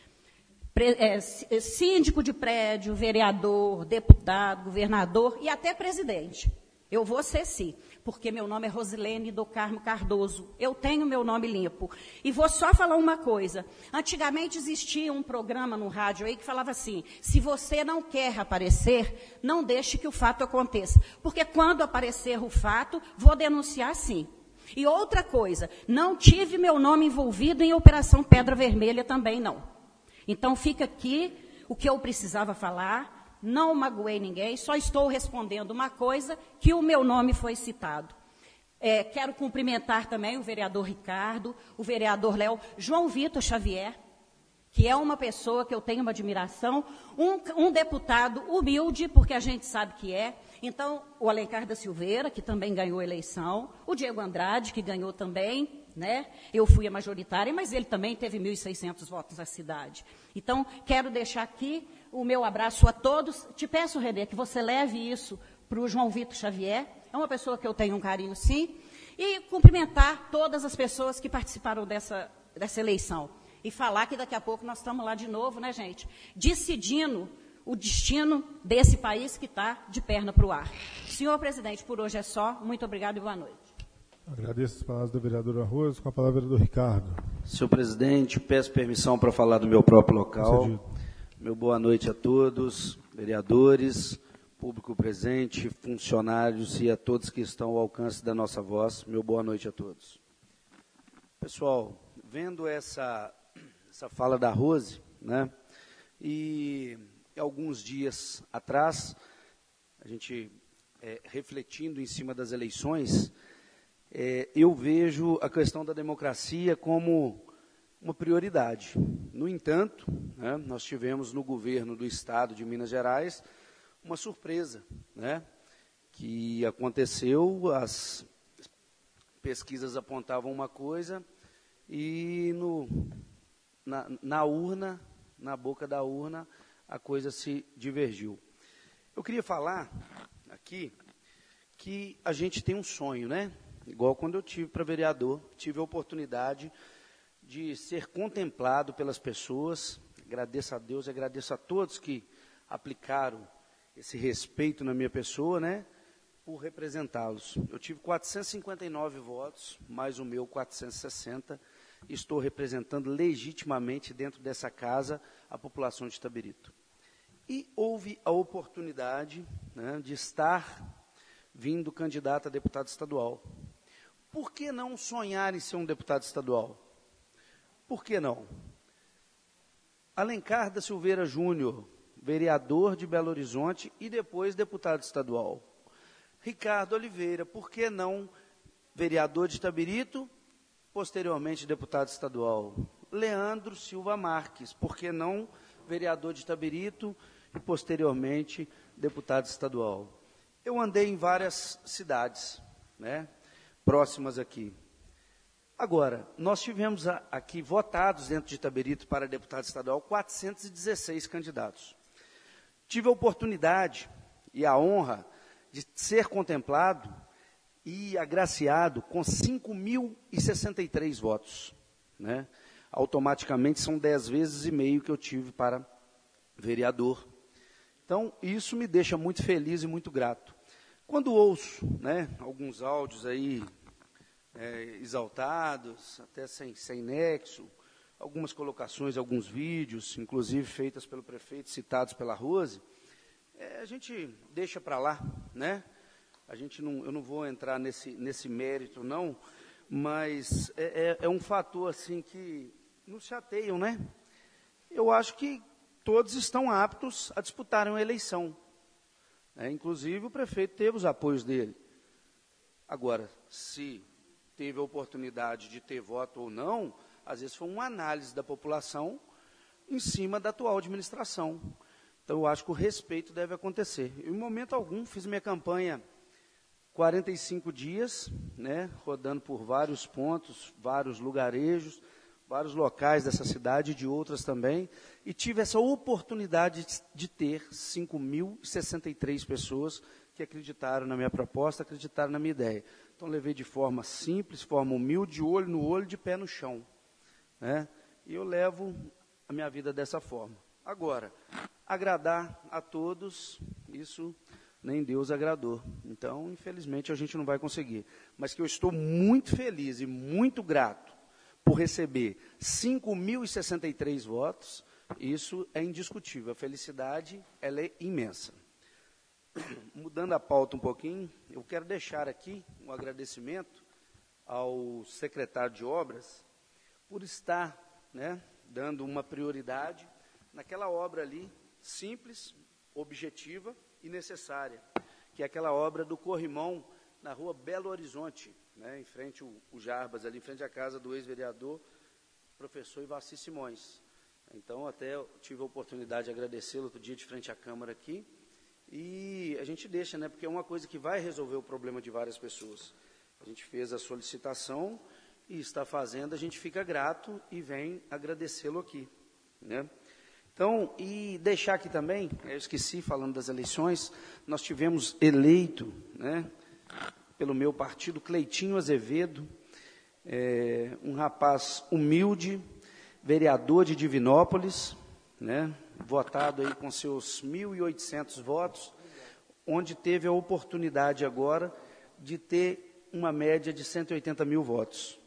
Pre, é, síndico de prédio, vereador, deputado, governador e até presidente. Eu vou ser sim, porque meu nome é Rosilene do Carmo Cardoso. Eu tenho meu nome limpo. E vou só falar uma coisa. Antigamente existia um programa no rádio aí que falava assim, se você não quer aparecer, não deixe que o fato aconteça. Porque quando aparecer o fato, vou denunciar sim. E outra coisa, não tive meu nome envolvido em Operação Pedra Vermelha também não. Então fica aqui o que eu precisava falar. Não magoei ninguém, só estou respondendo uma coisa, que o meu nome foi citado. É, quero cumprimentar também o vereador Ricardo, o vereador Léo, João Vitor Xavier, que é uma pessoa que eu tenho uma admiração, um, um deputado humilde, porque a gente sabe que é. Então, o Alencar da Silveira, que também ganhou a eleição, o Diego Andrade, que ganhou também, né? Eu fui a majoritária, mas ele também teve mil e seiscentos votos na cidade. Então, quero deixar aqui o meu abraço a todos. Te peço, Renê, que você leve isso para o João Vitor Xavier. É uma pessoa que eu tenho um carinho, sim. E cumprimentar todas as pessoas que participaram dessa, dessa eleição. E falar que daqui a pouco nós estamos lá de novo, né, gente? Decidindo o destino desse país que está de perna para o ar. Senhor presidente, por hoje é só. Muito obrigado e boa noite. Agradeço as palavras da vereadora Rosa, com a palavra do Ricardo. Senhor presidente, peço permissão para falar do meu próprio local. Concedido. Meu boa noite a todos, vereadores, público presente, funcionários e a todos que estão ao alcance da nossa voz. Meu boa noite a todos. Pessoal, vendo essa, essa fala da Rose, né, e alguns dias atrás, a gente é, refletindo em cima das eleições, é, eu vejo a questão da democracia como uma prioridade. No entanto, né, nós tivemos no governo do Estado de Minas Gerais uma surpresa, né, que aconteceu, as pesquisas apontavam uma coisa e no, na, na urna, na boca da urna, a coisa se divergiu. Eu queria falar aqui que a gente tem um sonho, né? igual quando eu tive para vereador, tive a oportunidade de ser contemplado pelas pessoas. Agradeço a Deus, agradeço a todos que aplicaram esse respeito na minha pessoa, né, por representá-los. Eu tive quatrocentos e cinquenta e nove votos, mais o meu quatrocentos e sessenta, e estou representando legitimamente dentro dessa casa a população de Itabirito. E houve a oportunidade, né, de estar vindo candidato a deputado estadual. Por que não sonhar em ser um deputado estadual? Por que não? Alencar da Silveira Júnior, vereador de Belo Horizonte e depois deputado estadual. Ricardo Oliveira, por que não vereador de Itabirito, posteriormente deputado estadual? Leandro Silva Marques, por que não vereador de Itabirito e posteriormente deputado estadual? Eu andei em várias cidades, né, próximas aqui. Agora, nós tivemos a, aqui votados dentro de Itabirito para deputado estadual quatrocentos e dezesseis candidatos. Tive a oportunidade e a honra de ser contemplado e agraciado com cinco mil e sessenta e três votos, né? Automaticamente são dez vezes e meio que eu tive para vereador. Então, isso me deixa muito feliz e muito grato. Quando ouço, né, alguns áudios aí, é, exaltados, até sem, sem nexo, algumas colocações, alguns vídeos, inclusive feitas pelo prefeito, citados pela Rose, é, a gente deixa para lá, né? A gente não, eu não vou entrar nesse, nesse mérito, não, mas é, é, é um fator assim que nos chateiam, né? Eu acho que todos estão aptos a disputarem uma eleição. É, inclusive, o prefeito teve os apoios dele. Agora, se teve a oportunidade de ter voto ou não, às vezes foi uma análise da população em cima da atual administração. Então, eu acho que o respeito deve acontecer. Eu, em momento algum, fiz minha campanha quarenta e cinco dias, né, rodando por vários pontos, vários lugarejos, vários locais dessa cidade e de outras também, e tive essa oportunidade de, de ter cinco mil e sessenta e três pessoas que acreditaram na minha proposta, acreditaram na minha ideia. Então, levei de forma simples, forma humilde, de olho no olho, de pé no chão, né? E eu levo a minha vida dessa forma. Agora, agradar a todos, isso nem Deus agradou. Então, infelizmente, a gente não vai conseguir. Mas que eu estou muito feliz e muito grato por receber cinco mil e sessenta e três votos, isso é indiscutível. A felicidade, ela é imensa. Mudando a pauta um pouquinho, eu quero deixar aqui um agradecimento ao secretário de Obras por estar, né, dando uma prioridade naquela obra ali, simples, objetiva e necessária, que é aquela obra do corrimão na rua Belo Horizonte, né, em frente ao, ao Jarbas, ali em frente à casa do ex-vereador, professor Ivaci Simões. Então, até eu tive a oportunidade de agradecê-lo outro dia de frente à Câmara aqui, e a gente deixa, né, porque é uma coisa que vai resolver o problema de várias pessoas. A gente fez a solicitação e está fazendo, a gente fica grato e vem agradecê-lo aqui, né? Então, e deixar aqui também, eu esqueci, falando das eleições, nós tivemos eleito, né, pelo meu partido, Cleitinho Azevedo, é, um rapaz humilde, vereador de Divinópolis, né, votado aí com seus mil e oitocentos votos, onde teve a oportunidade agora de ter uma média de cento e oitenta mil votos.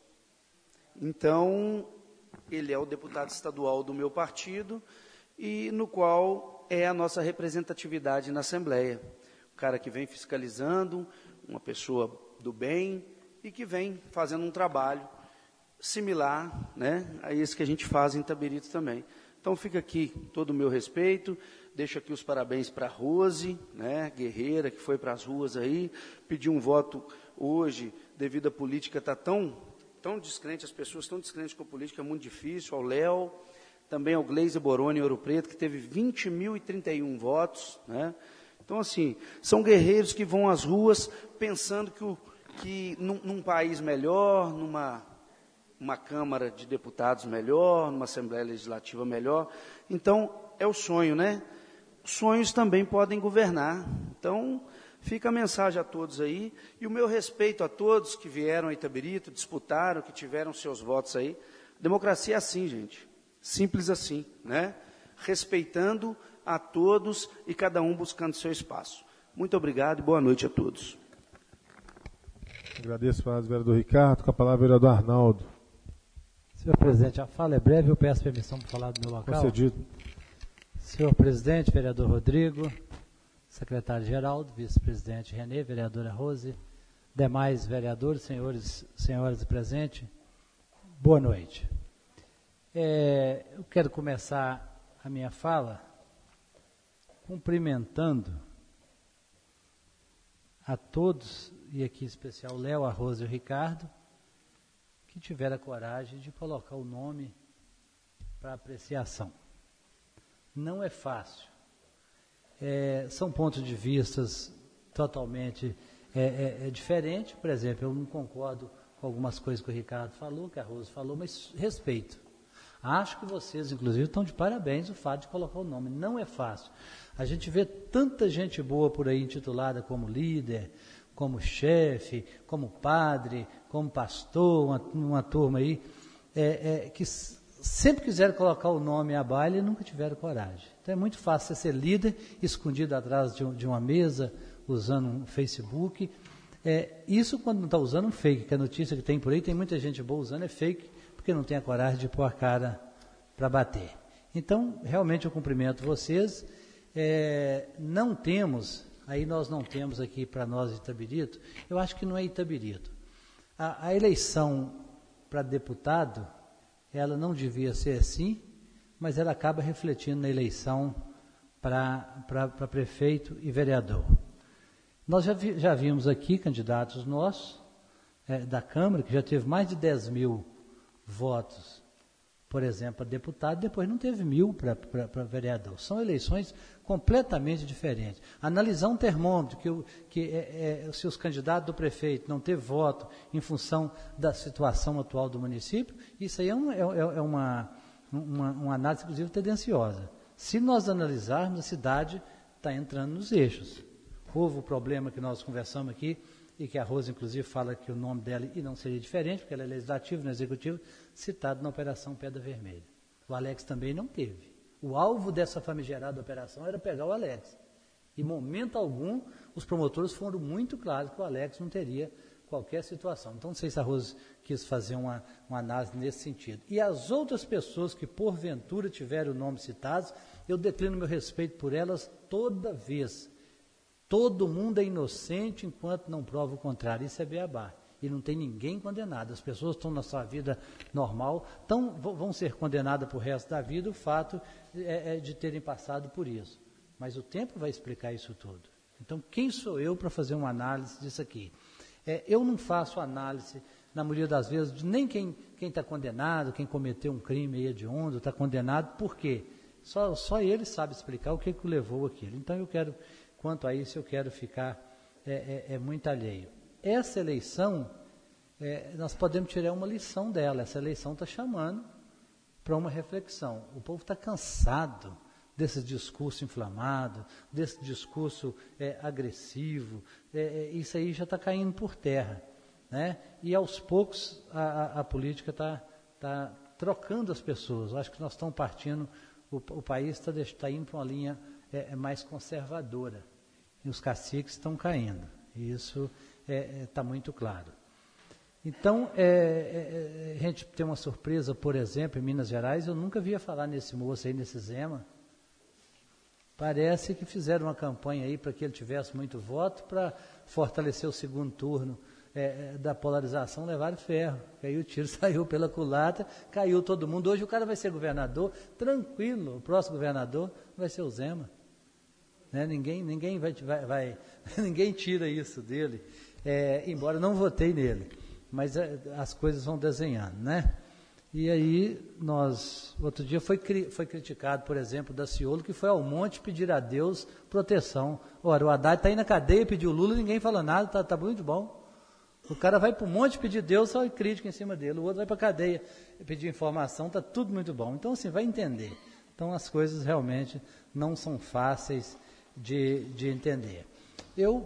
Então, ele é o deputado estadual do meu partido, e no qual é a nossa representatividade na Assembleia. O cara que vem fiscalizando, uma pessoa do bem, e que vem fazendo um trabalho similar, né, a esse que a gente faz em Itabirito também. Então, fica aqui todo o meu respeito, deixo aqui os parabéns para a Rose, né, guerreira, que foi para as ruas aí, pediu um voto hoje, devido à política estar tá tão, tão descrente, as pessoas tão descrentes com a política, é muito difícil, ao Léo, também ao Gleise Boroni, em Ouro Preto, que teve vinte mil e trinta e um votos, né? Então, assim, são guerreiros que vão às ruas pensando que, o, que num, num país melhor, numa uma Câmara de Deputados melhor, numa Assembleia Legislativa melhor. Então, é o sonho, né? Sonhos também podem governar. Então, Fica a mensagem a todos aí, e o meu respeito a todos que vieram a Itabirito, disputaram, que tiveram seus votos aí. Democracia é assim, gente, simples assim, né? Respeitando a todos e cada um buscando seu espaço. Muito obrigado e boa noite a todos. Agradeço a palavra do vereador Ricardo, com a palavra o vereador Arnaldo. Senhor presidente, a fala é breve, eu peço permissão para falar do meu local. Concedido. Senhor presidente, vereador Rodrigo, secretário Geraldo, vice-presidente Renê, vereadora Rose, demais vereadores, senhores, senhoras presentes, boa noite. É, eu quero começar a minha fala cumprimentando a todos, e aqui em especial Léo, a Rose e o Ricardo, que tiveram a coragem de colocar o nome para apreciação. Não é fácil. É, são pontos de vistas totalmente é, é, é diferentes. Por exemplo, eu não concordo com algumas coisas que o Ricardo falou, que a Rose falou, mas respeito. Acho que vocês, inclusive, estão de parabéns o fato de colocar o nome. Não é fácil. A gente vê tanta gente boa por aí intitulada como líder, como chefe, como padre, como pastor, uma, uma turma aí, é, é, que sempre quiseram colocar o nome à baile e nunca tiveram coragem. Então é muito fácil você ser líder, escondido atrás de, um, de uma mesa, usando um Facebook. É, isso quando não está usando um fake, que a notícia que tem por aí, tem muita gente boa usando, é fake, porque não tem a coragem de pôr a cara para bater. Então, realmente eu cumprimento vocês. É, não temos... Aí nós não temos aqui para nós Itabirito, eu acho que não é Itabirito. A, a eleição para deputado, ela não devia ser assim, mas ela acaba refletindo na eleição para prefeito e vereador. Nós já, vi, já vimos aqui candidatos nossos, é, da Câmara, que já teve mais de dez mil votos, por exemplo, para deputado, depois não teve mil para vereador. São eleições completamente diferentes. Analisar um termômetro, que, o, que é, é, se os candidatos do prefeito não teve voto em função da situação atual do município, isso aí é, um, é, é uma, uma, uma análise, inclusive, tendenciosa. Se nós analisarmos, a cidade está entrando nos eixos. Houve o problema que nós conversamos aqui, e que a Rosa, inclusive, fala que o nome dela e não seria diferente, porque ela é legislativa, não é executiva, citado na Operação Pedra Vermelha. O Alex também não teve. O alvo dessa famigerada operação era pegar o Alex. Em momento algum, os promotores foram muito claros que o Alex não teria qualquer situação. Então, não sei se a Rosa quis fazer uma, uma análise nesse sentido. E as outras pessoas que, porventura, tiveram o nome citados, eu declino meu respeito por elas toda vez. Todo mundo é inocente enquanto não prova o contrário. Isso é beabá. E não tem ninguém condenado. As pessoas estão na sua vida normal, tão, vão ser condenadas para o resto da vida, o fato é, é de terem passado por isso. Mas o tempo vai explicar isso tudo. Então, quem sou eu para fazer uma análise disso aqui? É, eu não faço análise, na maioria das vezes, de nem quem está condenado, quem cometeu um crime hediondo, está condenado, por quê? Só, só ele sabe explicar o que, que o levou aquilo. Então, eu quero... Quanto a isso, eu quero ficar é, é, é muito alheio. Essa eleição, é, nós podemos tirar uma lição dela. Essa eleição está chamando para uma reflexão. O povo está cansado desse discurso inflamado, desse discurso é, agressivo. É, é, isso aí já está caindo por terra, né? E, aos poucos, a, a, a política está tá trocando as pessoas. Eu acho que nós estamos partindo, o, o país está tá indo para uma linha é, é mais conservadora. E os caciques estão caindo. E isso está é, é, muito claro. Então, é, é, a gente tem uma surpresa, por exemplo, em Minas Gerais, eu nunca via falar nesse moço aí, nesse Zema. Parece que fizeram uma campanha aí para que ele tivesse muito voto, para fortalecer o segundo turno é, da polarização, levaram ferro. Aí o tiro saiu pela culatra, caiu todo mundo. Hoje o cara vai ser governador, tranquilo, o próximo governador vai ser o Zema. Né? Ninguém, ninguém, vai, vai, vai, ninguém tira isso dele, é, embora não votei nele, mas é, as coisas vão desenhando, né? E aí, nós, outro dia foi, foi criticado, por exemplo, da Daciolo, que foi ao monte pedir a Deus proteção. Ora, o Haddad está aí na cadeia, pediu Lula, ninguém fala nada, está tá muito bom. O cara vai para o monte pedir Deus, só crítica em cima dele, o outro vai para a cadeia pedir informação, está tudo muito bom. Então, assim, vai entender. Então, as coisas realmente não são fáceis De, de entender. Eu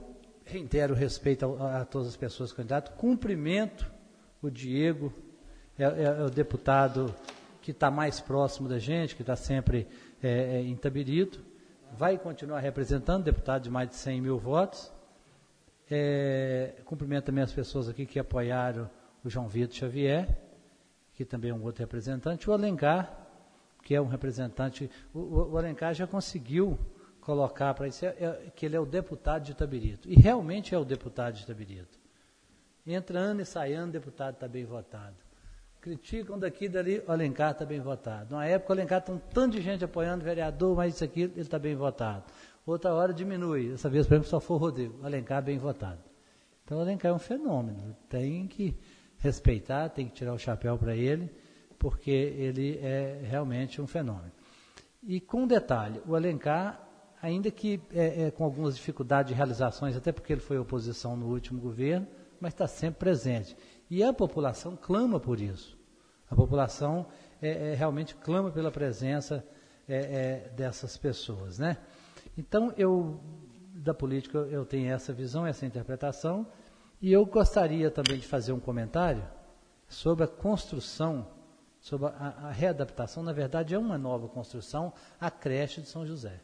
reitero o respeito a, a todas as pessoas candidatas, cumprimento o Diego, é, é, é o deputado que está mais próximo da gente, que está sempre é, é, em Itabirito, vai continuar representando, deputado de mais de cem mil votos. É, cumprimento também as pessoas aqui que apoiaram o João Vitor Xavier, que também é um outro representante, o Alencar, que é um representante, o, o Alencar já conseguiu colocar para isso, é, é, que ele é o deputado de Itabirito, e realmente é o deputado de Itabirito. Entra ano e sai ano, o deputado está bem votado. Criticam daqui e dali, o Alencar está bem votado. Numa época, o Alencar está um tanto de gente apoiando o vereador, mas isso aqui, ele está bem votado. Outra hora diminui, dessa vez, por exemplo, só foi o Rodrigo, o Alencar bem votado. Então, o Alencar é um fenômeno, tem que respeitar, tem que tirar o chapéu para ele, porque ele é realmente um fenômeno. E com um detalhe, o Alencar, ainda que é, é, com algumas dificuldades de realizações, até porque ele foi oposição no último governo, mas está sempre presente. E a população clama por isso. A população é, é, realmente clama pela presença é, é, dessas pessoas, né? Então, eu, da política, eu tenho essa visão, essa interpretação, e eu gostaria também de fazer um comentário sobre a construção, sobre a, a readaptação, na verdade é uma nova construção, a creche de São José.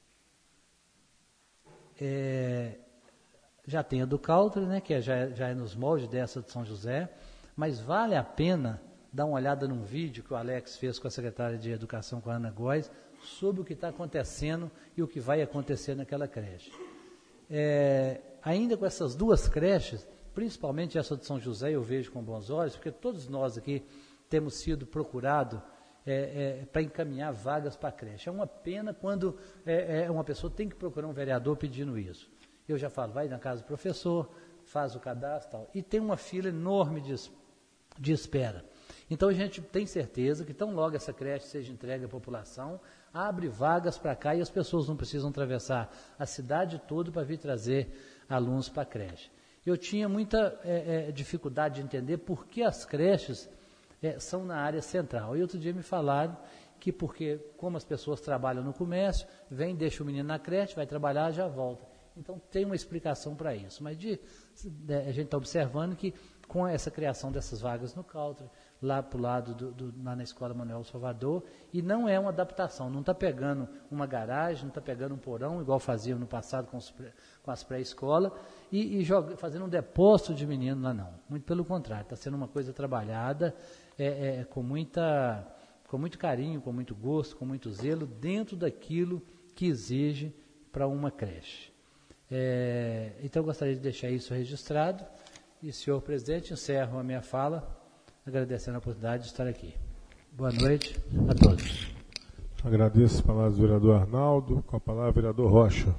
É, já tem a do Caltri, né, que é, já, é, já é nos moldes dessa de São José, mas vale a pena dar uma olhada num vídeo que o Alex fez com a secretária de Educação, com a Ana Góes, sobre o que está acontecendo e o que vai acontecer naquela creche. É, ainda com essas duas creches, principalmente essa de São José, eu vejo com bons olhos, porque todos nós aqui temos sido procurados é, é, para encaminhar vagas para a creche. É uma pena quando é, é, uma pessoa tem que procurar um vereador pedindo isso. Eu já falo, vai na casa do professor, faz o cadastro e tal. E tem uma fila enorme de, de espera. Então a gente tem certeza que tão logo essa creche seja entregue à população, abre vagas para cá e as pessoas não precisam atravessar a cidade toda para vir trazer alunos para a creche. Eu tinha muita é, é, dificuldade de entender por que as creches é, são na área central. E outro dia me falaram que porque, como as pessoas trabalham no comércio, vem, deixa o menino na creche, vai trabalhar, já volta. Então tem uma explicação para isso. Mas de, de, a gente está observando que com essa criação dessas vagas no Caltri, lá para o lado, do, do, lá na Escola Manuel Salvador, e não é uma adaptação, não está pegando uma garagem, não está pegando um porão, igual faziam no passado com, os, com as pré-escolas, e, e joga, fazendo um depósito de menino lá não. Muito pelo contrário, está sendo uma coisa trabalhada é, é, com, muita, com muito carinho, com muito gosto, com muito zelo, dentro daquilo que exige para uma creche. É, então eu gostaria de deixar isso registrado, e, senhor presidente, encerro a minha fala, agradecendo a oportunidade de estar aqui. Boa noite a todos. Agradeço as palavras do vereador Arnaldo. Com a palavra, o vereador Rocha.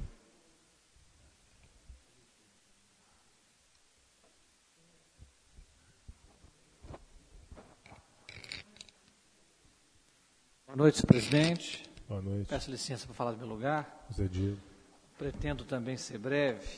Boa noite, senhor presidente. Boa noite. Peço licença para falar do meu lugar. Zé Diego. Pretendo também ser breve.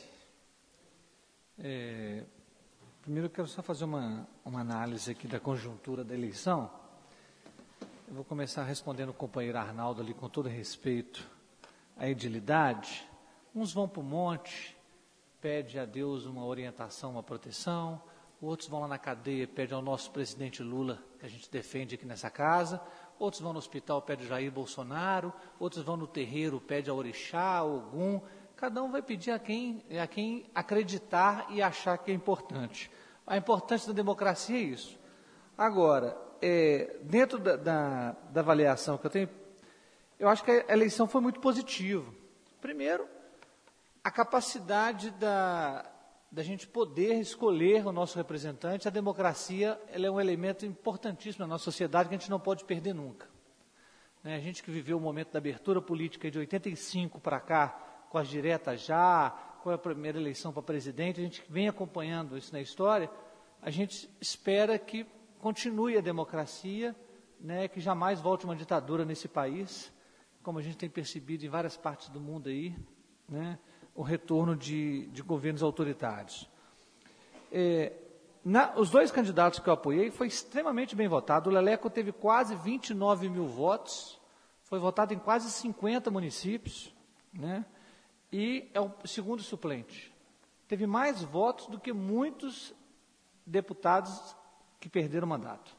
É, primeiro, eu quero só fazer uma, uma análise aqui da conjuntura da eleição. Eu vou começar respondendo o companheiro Arnaldo ali, com todo respeito à edilidade. Uns vão para o monte, pede a Deus uma orientação, uma proteção. Outros vão lá na cadeia, pede ao nosso presidente Lula, que a gente defende aqui nessa casa. Outros vão no hospital, pede Jair Bolsonaro. Outros vão no terreiro, pede a Orixá, a Ogum. Cada um vai pedir a quem, a quem acreditar e achar que é importante. A importância da democracia é isso. Agora, é, dentro da, da, da avaliação que eu tenho, eu acho que a eleição foi muito positiva. Primeiro, a capacidade da, da gente poder escolher o nosso representante. A democracia ela é um elemento importantíssimo na nossa sociedade que a gente não pode perder nunca. Né, a gente que viveu o momento da abertura política de oitenta e cinco para cá, com as diretas já, com a primeira eleição para presidente, a gente vem acompanhando isso na história, a gente espera que continue a democracia, né, que jamais volte uma ditadura nesse país, como a gente tem percebido em várias partes do mundo aí, né, o retorno de, de governos autoritários. É, na, os dois candidatos que eu apoiei foi extremamente bem votado. O Leleco teve quase vinte e nove mil votos, foi votado em quase cinquenta municípios, né? E é o segundo suplente. teve mais votos do que muitos deputados que perderam o mandato.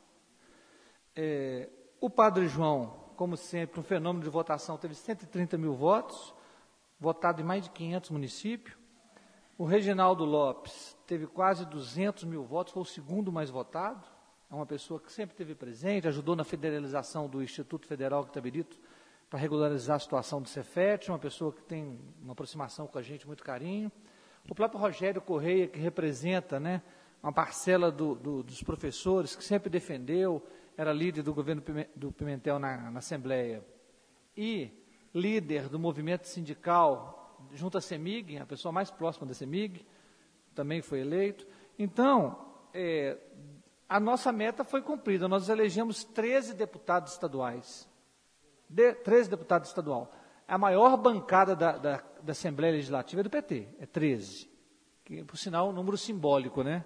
É, o Padre João, como sempre, um fenômeno de votação, teve cento e trinta mil votos, votado em mais de quinhentos municípios. O Reginaldo Lopes teve quase duzentos mil votos, foi o segundo mais votado. É uma pessoa que sempre esteve presente, ajudou na federalização do Instituto Federal de Itabirito para regularizar a situação do Cefet, uma pessoa que tem uma aproximação com a gente, muito carinho. O próprio Rogério Correia, que representa, né, uma parcela do, do, dos professores, que sempre defendeu, era líder do governo do Pimentel na, na Assembleia, e líder do movimento sindical junto à CEMIG, a pessoa mais próxima da CEMIG, também foi eleito. Então, é, a nossa meta foi cumprida, nós elegemos treze deputados estaduais, de, treze deputados estaduais. A maior bancada da, da, da Assembleia Legislativa é do P T, é treze, que, por sinal, um número simbólico, né?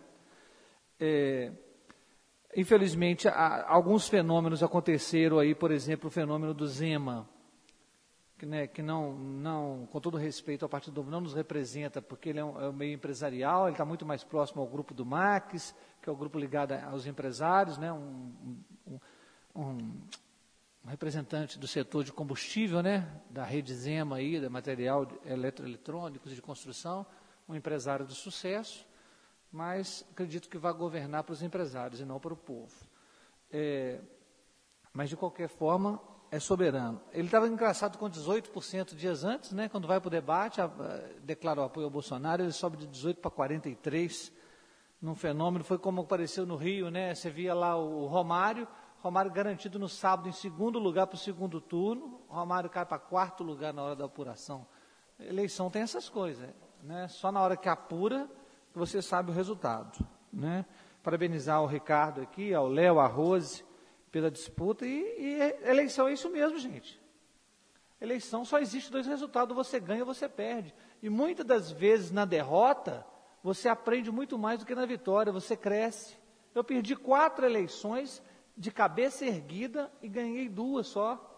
É, infelizmente, há, alguns fenômenos aconteceram aí, por exemplo, o fenômeno do Zema, que, né, que não, não, com todo respeito ao Partido Novo, não nos representa, porque ele é um, é um meio empresarial, ele está muito mais próximo ao grupo do Max, que é o grupo ligado aos empresários, né, um, um, um, um representante do setor de combustível, né, da rede Zema, aí, da material eletroeletrônicos e de construção, um empresário de sucesso, mas acredito que vai governar para os empresários e não para o povo. É, mas, de qualquer forma, é soberano. Ele estava engraçado com dezoito por cento dias antes, né, quando vai para o debate, a, a, declara o apoio ao Bolsonaro, ele sobe de dezoito para quarenta e três, num fenômeno, foi como apareceu no Rio, né, você via lá o Romário, Romário garantido no sábado em segundo lugar para o segundo turno, Romário cai para quarto lugar na hora da apuração. Eleição tem essas coisas, né, só na hora que apura, você sabe o resultado, né. Parabenizar o Ricardo aqui, ao Léo, a Rose, pela disputa, e, e eleição é isso mesmo, gente. Eleição só existe dois resultados, você ganha ou você perde. E muitas das vezes na derrota, você aprende muito mais do que na vitória, você cresce. Eu perdi quatro eleições de cabeça erguida e ganhei duas só.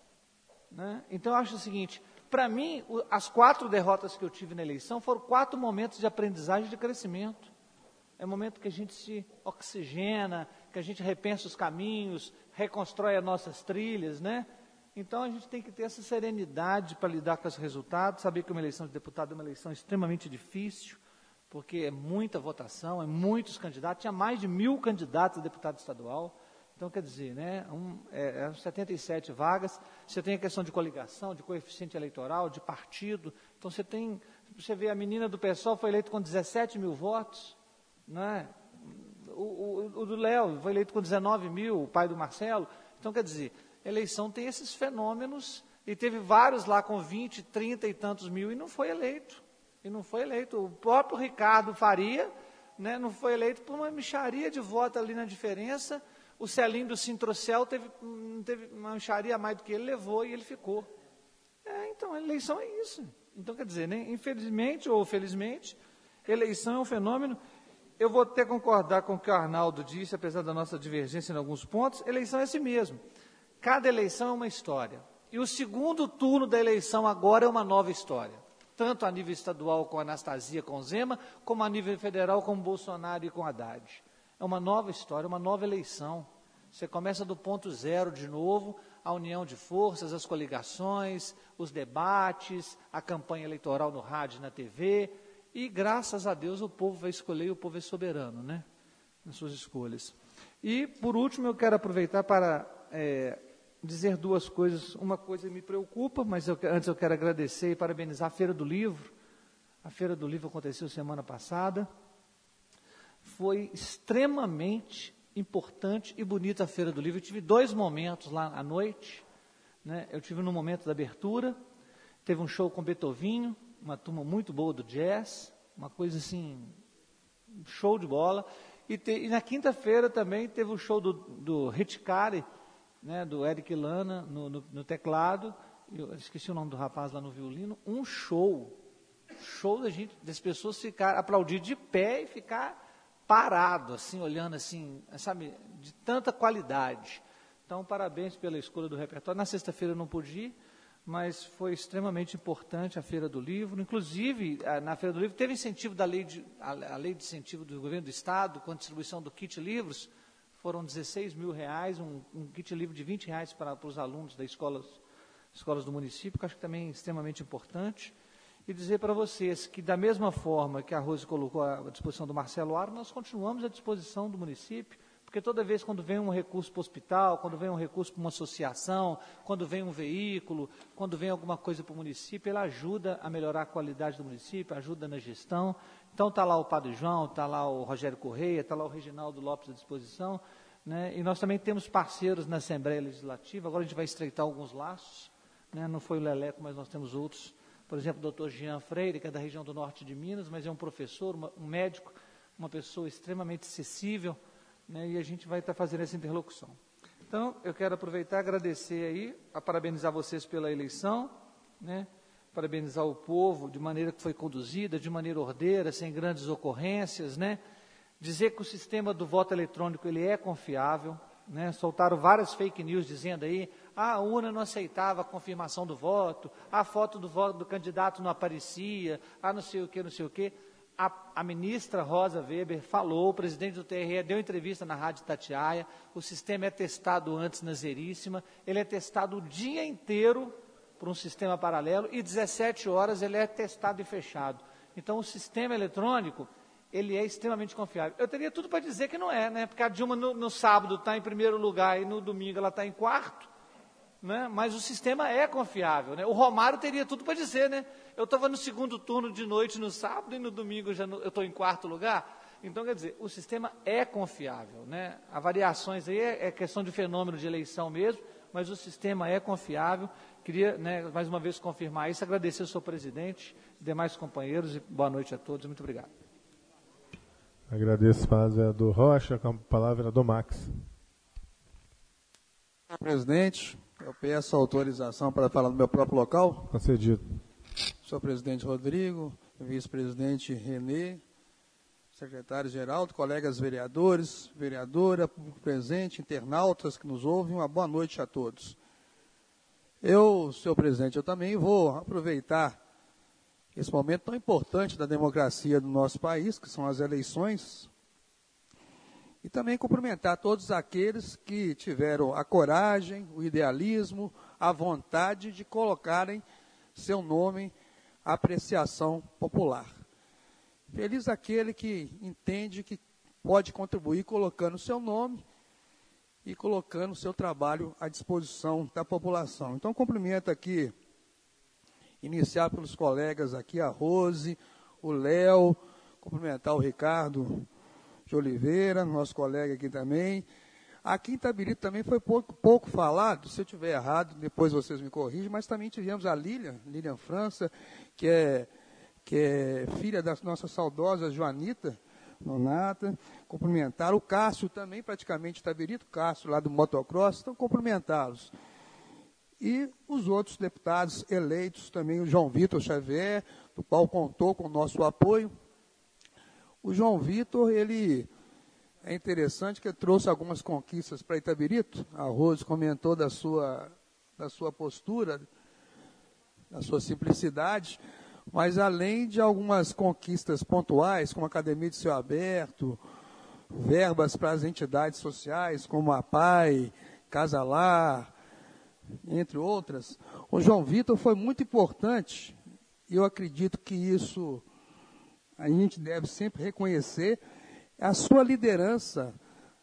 Né? Então eu acho o seguinte, para mim, o, as quatro derrotas que eu tive na eleição foram quatro momentos de aprendizagem e de crescimento. É o momento que a gente se oxigena, que a gente repensa os caminhos, reconstrói as nossas trilhas, né? Então, a gente tem que ter essa serenidade para lidar com os resultados, saber que uma eleição de deputado é uma eleição extremamente difícil, porque é muita votação, é muitos candidatos, tinha mais de mil candidatos a deputado estadual. Então, quer dizer, né, um, é, é setenta e sete vagas, você tem a questão de coligação, de coeficiente eleitoral, de partido. Então, você tem, você vê a menina do PSOL foi eleita com dezessete mil votos, né? O, o, o do Léo foi eleito com dezenove mil, o pai do Marcelo. Então, quer dizer, eleição tem esses fenômenos, e teve vários lá com vinte, trinta e tantos mil, e não foi eleito. E não foi eleito. O próprio Ricardo Faria, né, não foi eleito por uma mixaria de voto ali na diferença. O Celinho do Sintrocel teve, teve uma mixaria a mais do que ele levou, e ele ficou. É, então, a eleição é isso. Então, quer dizer, né, infelizmente ou felizmente, eleição é um fenômeno. Eu vou até concordar com o que o Arnaldo disse, apesar da nossa divergência em alguns pontos, eleição é assim mesmo. Cada eleição é uma história. E o segundo turno da eleição agora é uma nova história. Tanto a nível estadual com a Anastasia, com o Zema, como a nível federal com o Bolsonaro e com a Haddad. É uma nova história, uma nova eleição. Você começa do ponto zero de novo, a união de forças, as coligações, os debates, a campanha eleitoral no rádio e na T V. E, graças a Deus, o povo vai escolher, e o povo é soberano, né, nas suas escolhas. E, por último, eu quero aproveitar para é, dizer duas coisas. Uma coisa me preocupa, mas eu, antes eu quero agradecer e parabenizar a Feira do Livro. A Feira do Livro aconteceu semana passada. Foi extremamente importante e bonita a Feira do Livro. Eu tive dois momentos lá à noite. Né? Eu tive no momento da abertura, teve um show com Beethovinho, uma turma muito boa do jazz, uma coisa assim, show de bola. E, te, e na quinta-feira também teve o show do, do Riticari, né, do Eric Lana, no, no, no teclado, eu esqueci o nome do rapaz lá no violino, um show, show da gente, das pessoas ficar, aplaudir de pé e ficar parado, assim, olhando assim, sabe, de tanta qualidade. Então, parabéns pela escolha do repertório. Na sexta-feira eu não pude ir, mas foi extremamente importante a Feira do Livro. Inclusive, na Feira do Livro, teve incentivo da lei de, a, a lei de incentivo do governo do Estado, com a distribuição do kit livros, foram dezesseis mil reais, um, um kit livro de vinte reais para, para os alunos das escolas, escolas do município, que acho que também é extremamente importante. E dizer para vocês que, da mesma forma que a Rose colocou à disposição do Marcelo Aro, nós continuamos à disposição do município, porque toda vez quando vem um recurso para o hospital, quando vem um recurso para uma associação, quando vem um veículo, quando vem alguma coisa para o município, ele ajuda a melhorar a qualidade do município, ajuda na gestão. Então está lá o Padre João, está lá o Rogério Correia, está lá o Reginaldo Lopes à disposição, né? E nós também temos parceiros na Assembleia Legislativa, agora a gente vai estreitar alguns laços, né? Não foi o Leleco, mas nós temos outros, por exemplo, o doutor Jean Freire, que é da região do norte de Minas, mas é um professor, uma, um médico, uma pessoa extremamente acessível, né? E a gente vai estar fazendo essa interlocução. Então, eu quero aproveitar e agradecer aí, a parabenizar vocês pela eleição, né? Parabenizar o povo de maneira que foi conduzida, de maneira ordeira, sem grandes ocorrências, né? Dizer que o sistema do voto eletrônico ele é confiável, né? Soltaram várias fake news dizendo aí, ah, a urna não aceitava a confirmação do voto, a foto do voto do candidato não aparecia, ah, não sei o que, não sei o que. A, a ministra Rosa Weber falou, o presidente do T R E deu entrevista na Rádio Itatiaia, o sistema é testado antes na Zeríssima, ele é testado o dia inteiro por um sistema paralelo e dezessete horas ele é testado e fechado. Então, o sistema eletrônico, ele é extremamente confiável. Eu teria tudo para dizer que não é, né? Porque a Dilma no, no sábado está em primeiro lugar e no domingo ela está em quarto, né? Mas o sistema é confiável, né? O Romário teria tudo para dizer, né? Eu estava no segundo turno de noite no sábado e no domingo já no, eu estou em quarto lugar. Então, quer dizer, o sistema é confiável, né? Há variações aí, é, é questão de fenômeno de eleição mesmo, mas o sistema é confiável. Queria, né, mais uma vez, confirmar isso, agradecer ao senhor presidente, demais companheiros, e boa noite a todos. Muito obrigado. Agradeço, vereador Rocha, com a palavra, vereador Max. Senhor presidente, eu peço autorização para falar no meu próprio local. Concedido. Senhor presidente Rodrigo, vice-presidente Renê, secretário Geraldo, colegas vereadores, vereadora, público presente, internautas que nos ouvem, uma boa noite a todos. Eu, senhor presidente, eu também vou aproveitar esse momento tão importante da democracia do nosso país, que são as eleições, e também cumprimentar todos aqueles que tiveram a coragem, o idealismo, a vontade de colocarem seu nome à apreciação popular. Feliz aquele que entende que pode contribuir colocando seu nome e colocando o seu trabalho à disposição da população. Então, cumprimento aqui, iniciar pelos colegas aqui, a Rose, o Léo, cumprimentar o Ricardo de Oliveira, nosso colega aqui também. Aqui em Itabirito também foi pouco, pouco falado, se eu estiver errado, depois vocês me corrigem, mas também tivemos a Lilian, Lilian França, que é, que é filha da nossa saudosa Joanita Nonata, cumprimentar o Cássio também, praticamente Itabirito, Cássio lá do motocross, então cumprimentá-los. E os outros deputados eleitos também, o João Vitor Xavier, do qual contou com o nosso apoio. O João Vitor, ele é interessante que trouxe algumas conquistas para Itabirito. A Rose comentou da sua, da sua postura, da sua simplicidade, mas além de algumas conquistas pontuais, como a Academia de Céu Aberto, verbas para as entidades sociais, como a P A I, Casa Lar, entre outras, o João Vitor foi muito importante, e eu acredito que isso a gente deve sempre reconhecer, a sua liderança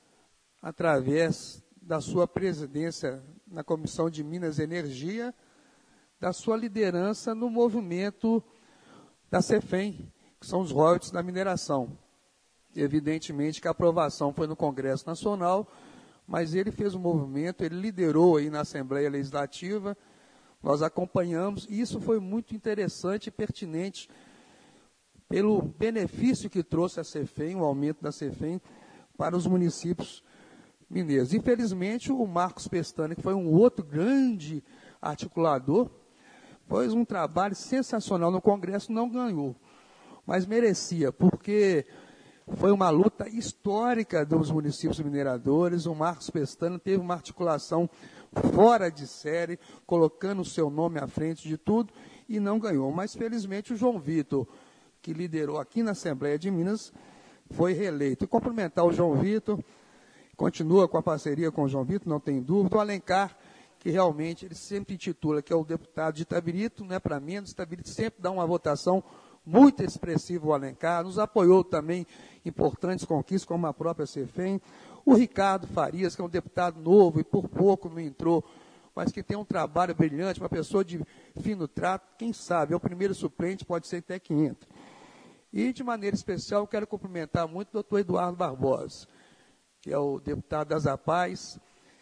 através da sua presidência na Comissão de Minas e Energia, da sua liderança no movimento da CEFEM, que são os royalties da mineração. Evidentemente que a aprovação foi no Congresso Nacional, mas ele fez um movimento, ele liderou aí na Assembleia Legislativa, nós acompanhamos, e isso foi muito interessante e pertinente pelo benefício que trouxe a CEFEM, o aumento da CEFEM para os municípios mineiros. Infelizmente, o Marcos Pestana, que foi um outro grande articulador, fez um trabalho sensacional no Congresso, não ganhou, mas merecia, porque Foi uma luta histórica dos municípios mineradores. O Marcos Pestana teve uma articulação fora de série, colocando o seu nome à frente de tudo, e não ganhou. Mas, felizmente, o João Vitor, que liderou aqui na Assembleia de Minas, foi reeleito. E cumprimentar o João Vitor, continua com a parceria com o João Vitor, não tem dúvida. O Alencar, que realmente ele sempre intitula que é o deputado de Itabirito, não é para menos. Itabirito sempre dá uma votação muito expressiva ao Alencar, nos apoiou também importantes conquistas, como a própria Cefem. O Ricardo Farias, que é um deputado novo e por pouco não entrou, mas que tem um trabalho brilhante, uma pessoa de fino trato, quem sabe, é o primeiro suplente, pode ser até que entre. E, de maneira especial, quero cumprimentar muito o doutor Eduardo Barbosa, que é o deputado das APAES.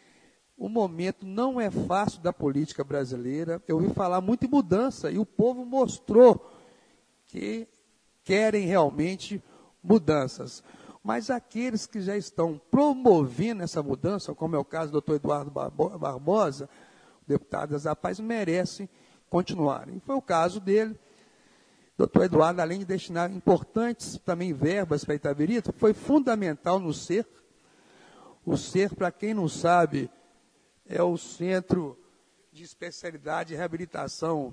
O momento não é fácil da política brasileira. Eu ouvi falar muito em mudança, e o povo mostrou que querem realmente mudanças. Mas aqueles que já estão promovendo essa mudança, como é o caso do doutor Eduardo Barbosa, deputado das APAES, merecem continuar. E foi o caso dele. O doutor Eduardo, além de destinar importantes também verbas para Itabirito, foi fundamental no C E R. O C E R, para quem não sabe, é o Centro de Especialidade e Reabilitação,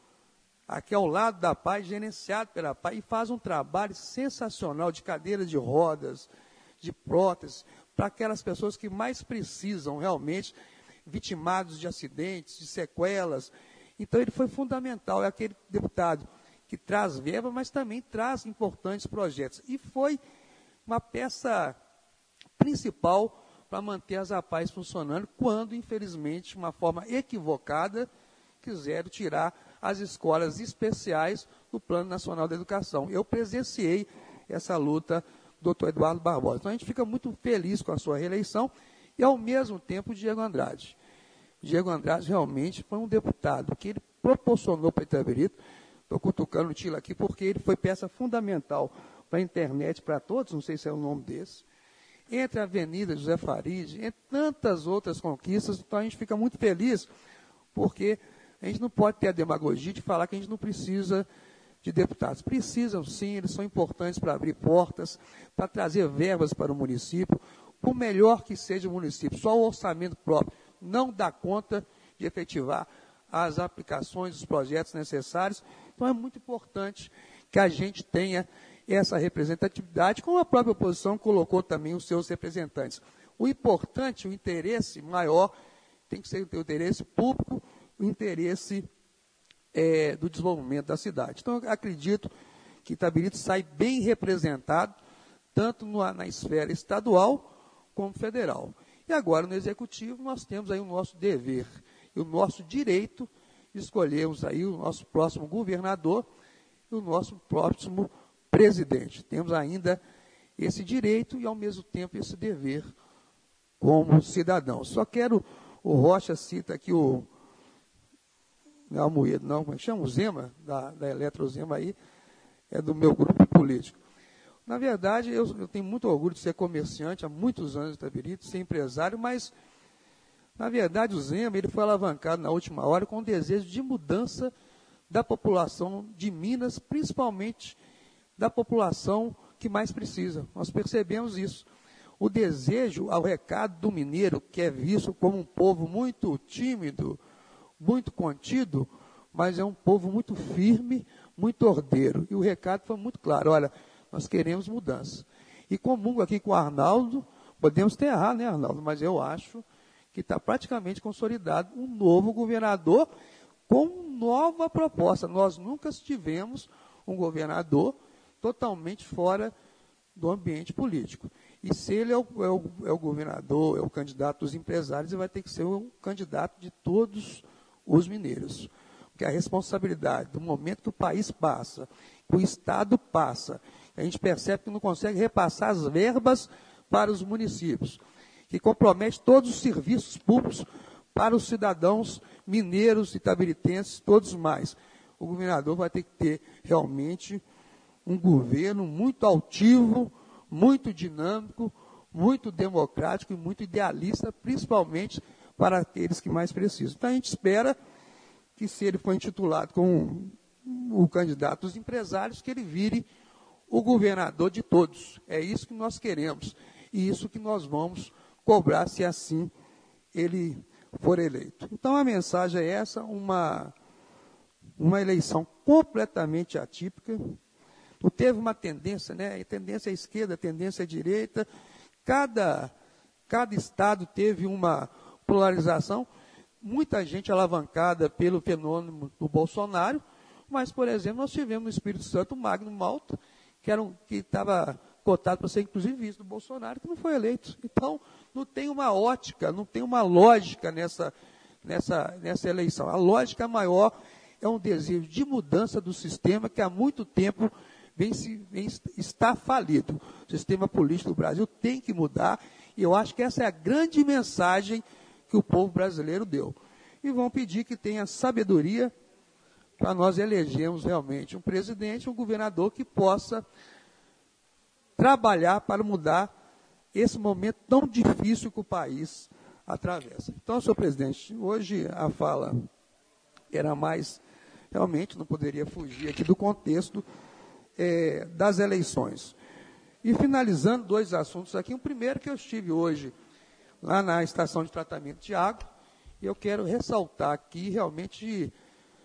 aqui ao lado da P A I, gerenciado pela P A I, e faz um trabalho sensacional de cadeiras de rodas, de próteses, para aquelas pessoas que mais precisam realmente, vitimados de acidentes, de sequelas. Então, ele foi fundamental, é aquele deputado que traz verba, mas também traz importantes projetos. E foi uma peça principal para manter as APAES funcionando, quando, infelizmente, de uma forma equivocada, quiseram tirar as escolas especiais do Plano Nacional da Educação. Eu presenciei essa luta do doutor Eduardo Barbosa. Então, a gente fica muito feliz com a sua reeleição e, ao mesmo tempo, o Diego Andrade. O Diego Andrade realmente foi um deputado que ele proporcionou para Itabirito. Estou cutucando o Tila aqui porque ele foi peça fundamental para a internet para todos, não sei se é o nome desse, entre a Avenida José Farid, entre tantas outras conquistas. Então, a gente fica muito feliz porque a gente não pode ter a demagogia de falar que a gente não precisa de deputados. Precisam sim, eles são importantes para abrir portas, para trazer verbas para o município, por melhor que seja o município. Só o orçamento próprio não dá conta de efetivar as aplicações, os projetos necessários. Então é muito importante que a gente tenha essa representatividade, como a própria oposição colocou também os seus representantes. O importante, o interesse maior, tem que ser o interesse público, o interesse é, do desenvolvimento da cidade. Então, eu acredito que Itabirito sai bem representado, tanto no, na esfera estadual como federal. E agora, no Executivo, nós temos aí o nosso dever e o nosso direito de escolhermos aí o nosso próximo governador e o nosso próximo presidente. Temos ainda esse direito e, ao mesmo tempo, esse dever como cidadãos. Só quero, o Rocha cita aqui o não é o Moedo, não, como é que chama? O Zema, da, da Eletrozema aí, é do meu grupo político. Na verdade, eu, eu tenho muito orgulho de ser comerciante há muitos anos em Itabirito, ser empresário, mas, na verdade, o Zema ele foi alavancado na última hora com o desejo de mudança da população de Minas, principalmente da população que mais precisa. Nós percebemos isso. O desejo ao recado do mineiro, que é visto como um povo muito tímido, muito contido, mas é um povo muito firme, muito ordeiro. E o recado foi muito claro: olha, nós queremos mudança. E comungo aqui com o Arnaldo, podemos ter errado, né, Arnaldo? Mas eu acho que está praticamente consolidado um novo governador com nova proposta. Nós nunca tivemos um governador totalmente fora do ambiente político. E se ele é o, é o, é o governador, é o candidato dos empresários, ele vai ter que ser o candidato de todos os mineiros. Porque a responsabilidade do momento que o país passa, que o Estado passa, a gente percebe que não consegue repassar as verbas para os municípios, que compromete todos os serviços públicos para os cidadãos mineiros, itabiritenses, todos mais. O governador vai ter que ter realmente um governo muito altivo, muito dinâmico, muito democrático e muito idealista, principalmente para aqueles que mais precisam. Então, a gente espera que, se ele for intitulado como o candidato dos empresários, que ele vire o governador de todos. É isso que nós queremos e isso que nós vamos cobrar se assim ele for eleito. Então a mensagem é essa, uma, uma eleição completamente atípica. Não teve uma tendência, né? Tendência à esquerda, tendência à direita. Cada, cada estado teve uma polarização. Muita gente alavancada pelo fenômeno do Bolsonaro, mas, por exemplo, nós tivemos no Espírito Santo o Magno Malta, que era um, que estava cotado para ser, inclusive, vice do Bolsonaro, que não foi eleito. Então, não tem uma ótica, não tem uma lógica nessa, nessa, nessa eleição. A lógica maior é um desejo de mudança do sistema que há muito tempo vem se, vem, está falido. O sistema político do Brasil tem que mudar, e eu acho que essa é a grande mensagem que o povo brasileiro deu. E vão pedir que tenha sabedoria para nós elegermos realmente um presidente, um governador que possa trabalhar para mudar esse momento tão difícil que o país atravessa. Então, senhor presidente, hoje a fala era mais, realmente não poderia fugir aqui do contexto é, das eleições. E finalizando dois assuntos aqui, o primeiro que eu estive hoje lá na estação de tratamento de água, e eu quero ressaltar aqui, realmente,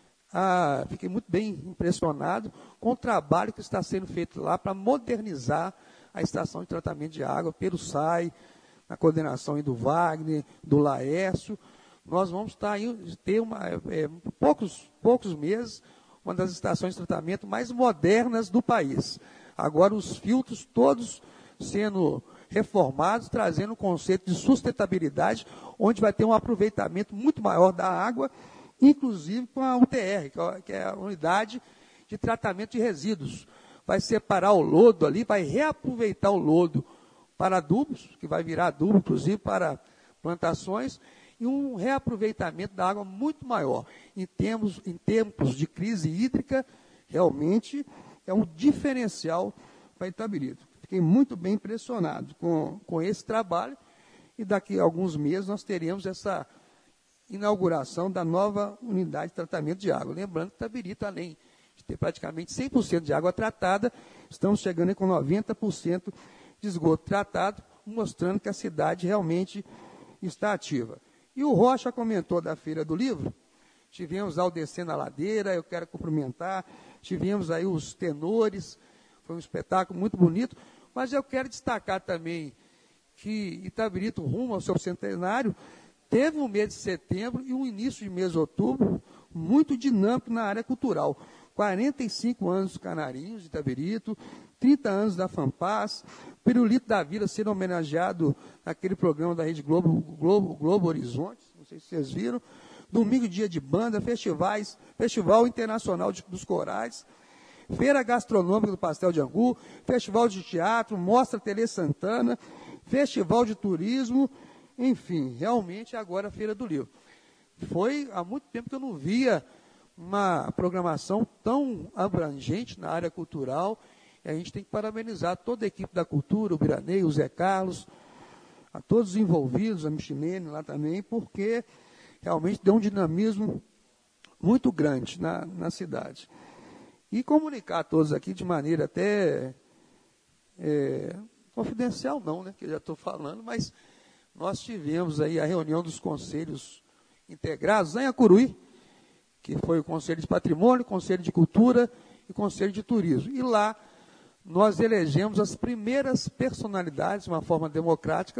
ah, fiquei muito bem impressionado com o trabalho que está sendo feito lá para modernizar a estação de tratamento de água pelo S A I, na coordenação do Wagner, do Laércio. Nós vamos estar aí, ter uma, é, poucos, poucos meses, uma das estações de tratamento mais modernas do país. Agora os filtros todos sendo reformados, trazendo um conceito de sustentabilidade, onde vai ter um aproveitamento muito maior da água, inclusive com a U T R, que é a unidade de tratamento de resíduos. Vai separar o lodo ali, vai reaproveitar o lodo para adubos, que vai virar adubo, inclusive, para plantações, e um reaproveitamento da água muito maior. Em termos, em tempos de crise hídrica, realmente é um diferencial para Itabirito. Fiquei muito bem impressionado com, com esse trabalho, e daqui a alguns meses nós teremos essa inauguração da nova unidade de tratamento de água. Lembrando que Itabirito, além de ter praticamente cem por cento de água tratada, estamos chegando aí com noventa por cento de esgoto tratado, mostrando que a cidade realmente está ativa. E o Rocha comentou da Feira do Livro, tivemos ao descer na ladeira, eu quero cumprimentar, tivemos aí os tenores, foi um espetáculo muito bonito, mas eu quero destacar também que Itabirito, rumo ao seu centenário, teve um mês de setembro e um início de mês de outubro muito dinâmico na área cultural. quarenta e cinco anos dos Canarinhos de Itabirito, trinta anos da FAMPAS, Pirulito da Vila sendo homenageado naquele programa da Rede Globo, Globo, Globo Horizonte, não sei se vocês viram, domingo dia de banda, festivais, Festival Internacional de, dos Corais, Feira Gastronômica do Pastel de Angu, Festival de Teatro, Mostra Tele Santana, Festival de Turismo, enfim, realmente agora a Feira do Livro. Foi há muito tempo que eu não via uma programação tão abrangente na área cultural, e a gente tem que parabenizar toda a equipe da cultura, o Biranei, o Zé Carlos, a todos os envolvidos, a Michelene lá também, porque realmente deu um dinamismo muito grande na, na cidade. E comunicar a todos aqui de maneira até é, confidencial não, né, que eu já estou falando, mas nós tivemos aí a reunião dos conselhos integrados em Acuruí, que foi o Conselho de Patrimônio, Conselho de Cultura e Conselho de Turismo. E lá nós elegemos as primeiras personalidades, de uma forma democrática,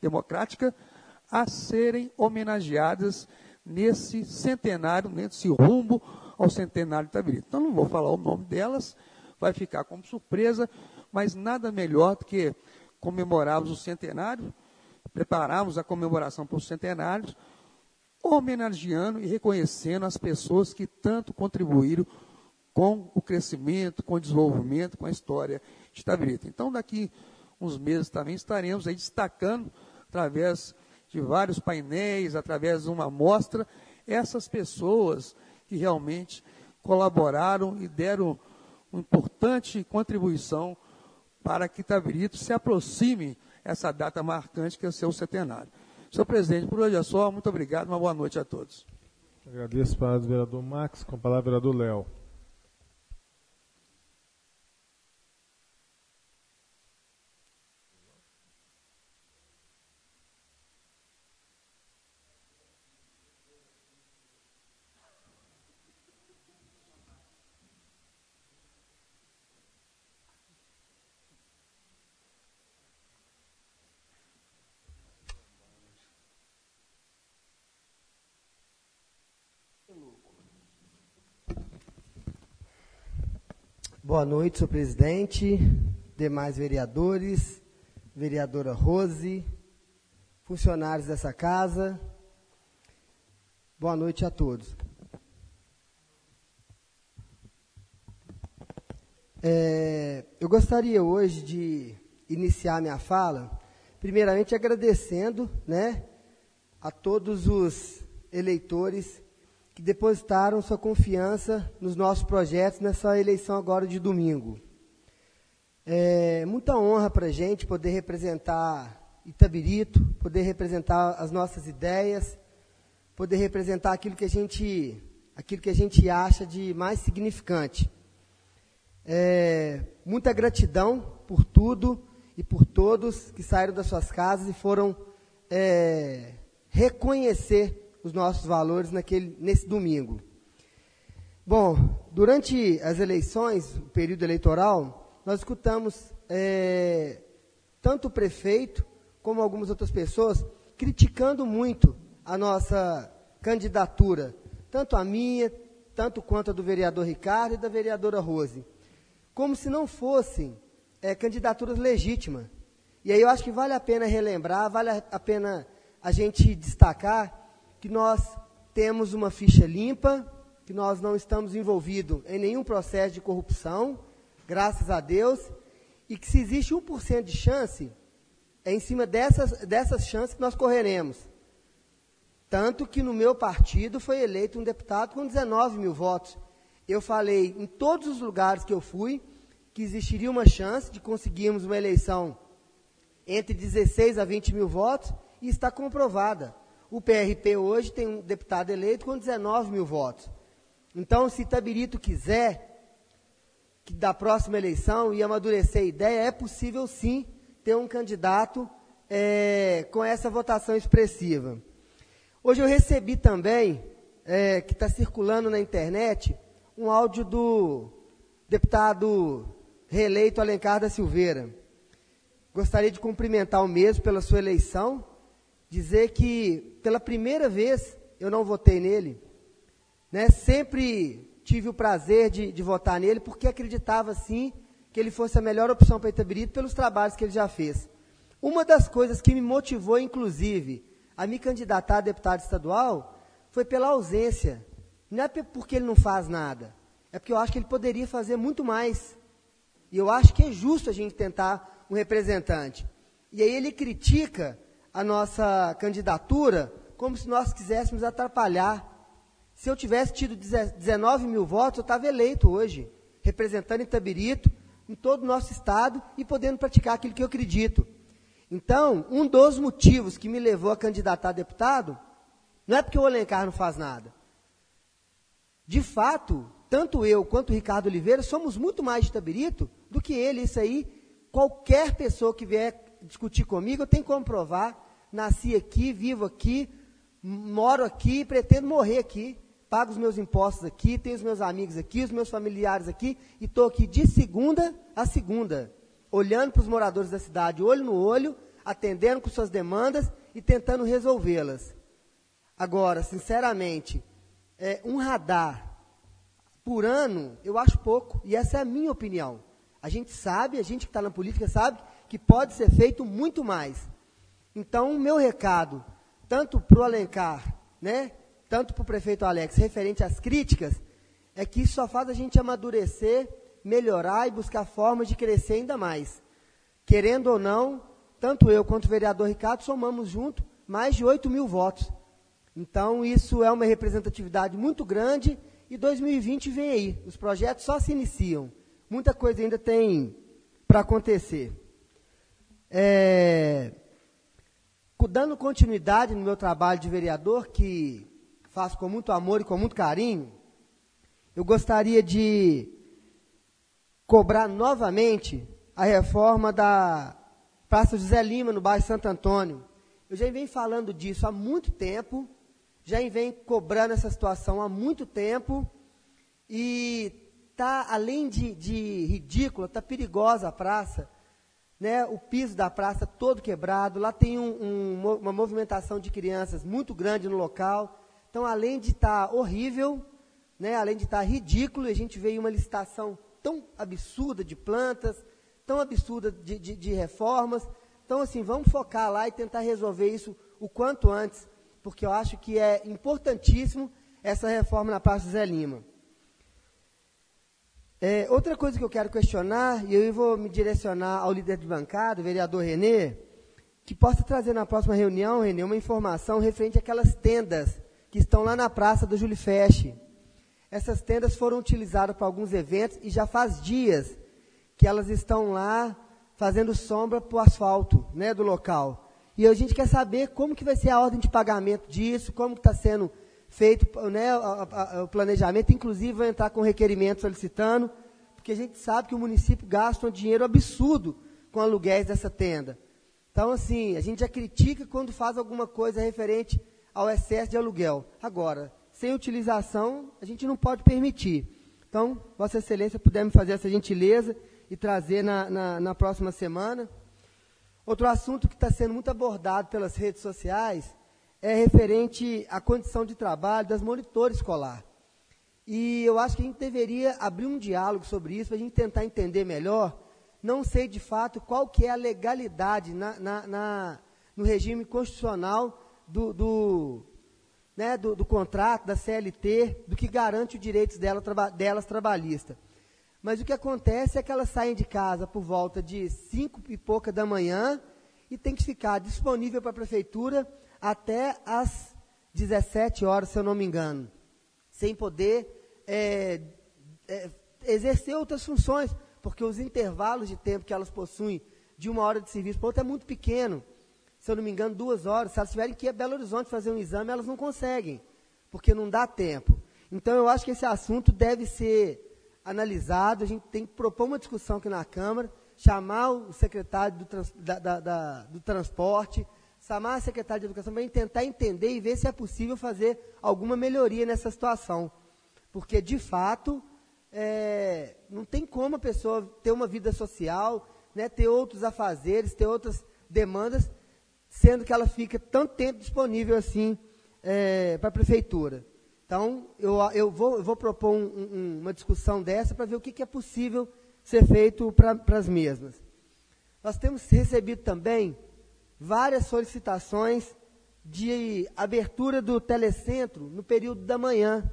a serem homenageadas nesse centenário, nesse rumo ao centenário de Itabirito. Então, não vou falar o nome delas, vai ficar como surpresa, mas nada melhor do que comemorarmos o centenário, prepararmos a comemoração para os centenários, homenageando e reconhecendo as pessoas que tanto contribuíram com o crescimento, com o desenvolvimento, com a história de Itabirito. Então, daqui uns meses também estaremos aí destacando, através de vários painéis, através de uma mostra, essas pessoas que realmente colaboraram e deram uma importante contribuição para que Itabirito se aproxime essa data marcante que é o seu centenário. Senhor presidente, por hoje é só. Muito obrigado, uma boa noite a todos. Agradeço a palavra do vereador Max, com a palavra do vereador Léo. Boa noite, senhor presidente, demais vereadores, vereadora Rose, funcionários dessa casa. Boa noite a todos. É, eu gostaria hoje de iniciar minha fala, primeiramente agradecendo, né, a todos os eleitores que depositaram sua confiança nos nossos projetos nessa eleição agora de domingo. É muita honra para a gente poder representar Itabirito, poder representar as nossas ideias, poder representar aquilo que a gente, aquilo que a gente acha de mais significante. É, muita gratidão por tudo e por todos que saíram das suas casas e foram é, reconhecer os nossos valores naquele, nesse domingo. Bom, durante as eleições, o período eleitoral, nós escutamos é, tanto o prefeito como algumas outras pessoas criticando muito a nossa candidatura, tanto a minha, tanto quanto a do vereador Ricardo e da vereadora Rose, como se não fossem é, candidaturas legítimas. E aí eu acho que vale a pena relembrar, vale a pena a gente destacar que nós temos uma ficha limpa, que nós não estamos envolvidos em nenhum processo de corrupção, graças a Deus, e que se existe um por cento de chance, é em cima dessas, dessas chances que nós correremos. Tanto que no meu partido foi eleito um deputado com dezenove mil votos. Eu falei em todos os lugares que eu fui que existiria uma chance de conseguirmos uma eleição entre dezesseis a vinte mil votos e está comprovada. O P R P hoje tem um deputado eleito com dezenove mil votos. Então, se Itabirito quiser que da próxima eleição e amadurecer a ideia, é possível sim ter um candidato é, com essa votação expressiva. Hoje eu recebi também, é, que está circulando na internet, um áudio do deputado reeleito Alencar da Silveira. Gostaria de cumprimentar o mesmo pela sua eleição, dizer que pela primeira vez eu não votei nele, né? Sempre tive o prazer de, de votar nele, porque acreditava sim que ele fosse a melhor opção para Itabirito pelos trabalhos que ele já fez. Uma das coisas que me motivou, inclusive, a me candidatar a deputado estadual foi pela ausência. Não é porque ele não faz nada, é porque eu acho que ele poderia fazer muito mais. E eu acho que é justo a gente tentar um representante. E aí ele critica a nossa candidatura como se nós quiséssemos atrapalhar. Se eu tivesse tido dezenove mil votos, eu estava eleito hoje, representando Itabirito, em todo o nosso estado e podendo praticar aquilo que eu acredito. Então, um dos motivos que me levou a candidatar a deputado não é porque o Alencar não faz nada. De fato, tanto eu quanto o Ricardo Oliveira somos muito mais de Itabirito do que ele. Isso aí, qualquer pessoa que vier discutir comigo, eu tenho que comprovar. Nasci aqui, vivo aqui, moro aqui, pretendo morrer aqui, pago os meus impostos aqui, tenho os meus amigos aqui, os meus familiares aqui, e estou aqui de segunda a segunda, olhando para os moradores da cidade, olho no olho, atendendo com suas demandas e tentando resolvê-las. Agora, sinceramente, é, um radar por ano, eu acho pouco, e essa é a minha opinião. A gente sabe, a gente que está na política sabe que pode ser feito muito mais. Então, o meu recado, tanto para o Alencar, né, tanto para o prefeito Alex, referente às críticas, é que isso só faz a gente amadurecer, melhorar e buscar formas de crescer ainda mais. Querendo ou não, tanto eu quanto o vereador Ricardo somamos junto mais de oito mil votos. Então, isso é uma representatividade muito grande e dois mil e vinte vem aí. Os projetos só se iniciam. Muita coisa ainda tem para acontecer. É, dando continuidade no meu trabalho de vereador, que faço com muito amor e com muito carinho, eu gostaria de cobrar novamente a reforma da Praça José Lima, no bairro Santo Antônio. Eu já venho falando disso há muito tempo, já venho cobrando essa situação há muito tempo, e está, além de, de ridícula, está perigosa a praça, né? O piso da praça todo quebrado, lá tem um, um, uma movimentação de crianças muito grande no local. Então, além de estar tá horrível, né? Além de estar tá ridículo, a gente veio uma licitação tão absurda de plantas, tão absurda de, de, de reformas. Então, assim, vamos focar lá e tentar resolver isso o quanto antes, porque eu acho que é importantíssimo essa reforma na Praça Zé Lima. É, outra coisa que eu quero questionar, e eu vou me direcionar ao líder de bancada, o vereador Renê, que possa trazer na próxima reunião, Renê, uma informação referente àquelas tendas que estão lá na Praça do Júlio Fesch. Essas tendas foram utilizadas para alguns eventos e já faz dias que elas estão lá fazendo sombra para o asfalto, né, do local. E a gente quer saber como que vai ser a ordem de pagamento disso, como que está sendo feito, né, a, a, a, o planejamento, inclusive vai entrar com requerimento solicitando, porque a gente sabe que o município gasta um dinheiro absurdo com aluguéis dessa tenda. Então, assim, a gente já critica quando faz alguma coisa referente ao excesso de aluguel. Agora, sem utilização, a gente não pode permitir. Então, Vossa Excelência, puder me fazer essa gentileza e trazer na, na, na próxima semana. Outro assunto que está sendo muito abordado pelas redes sociais é referente à condição de trabalho das monitores escolares. E eu acho que a gente deveria abrir um diálogo sobre isso, para a gente tentar entender melhor. Não sei, de fato, qual que é a legalidade na, na, na, no regime constitucional do, do, né, do, do contrato, da C L T, do que garante os direitos dela, traba, delas trabalhistas. Mas o que acontece é que elas saem de casa por volta de cinco e pouca da manhã e tem que ficar disponível para a prefeitura até às dezessete horas, se eu não me engano, sem poder é, é, exercer outras funções, porque os intervalos de tempo que elas possuem de uma hora de serviço para outra é muito pequeno. Se eu não me engano, duas horas. Se elas tiverem que ir a Belo Horizonte fazer um exame, elas não conseguem, porque não dá tempo. Então, eu acho que esse assunto deve ser analisado, a gente tem que propor uma discussão aqui na Câmara, chamar o secretário do, trans, da, da, da, do Transporte, chamar a secretária de Educação para tentar entender e ver se é possível fazer alguma melhoria nessa situação. Porque, de fato, é, não tem como a pessoa ter uma vida social, né, ter outros afazeres, ter outras demandas, sendo que ela fica tanto tempo disponível assim é, para a prefeitura. Então, eu, eu, vou, eu vou propor um, um, uma discussão dessa para ver o que, que é possível ser feito para as mesmas. Nós temos recebido também várias solicitações de abertura do telecentro no período da manhã.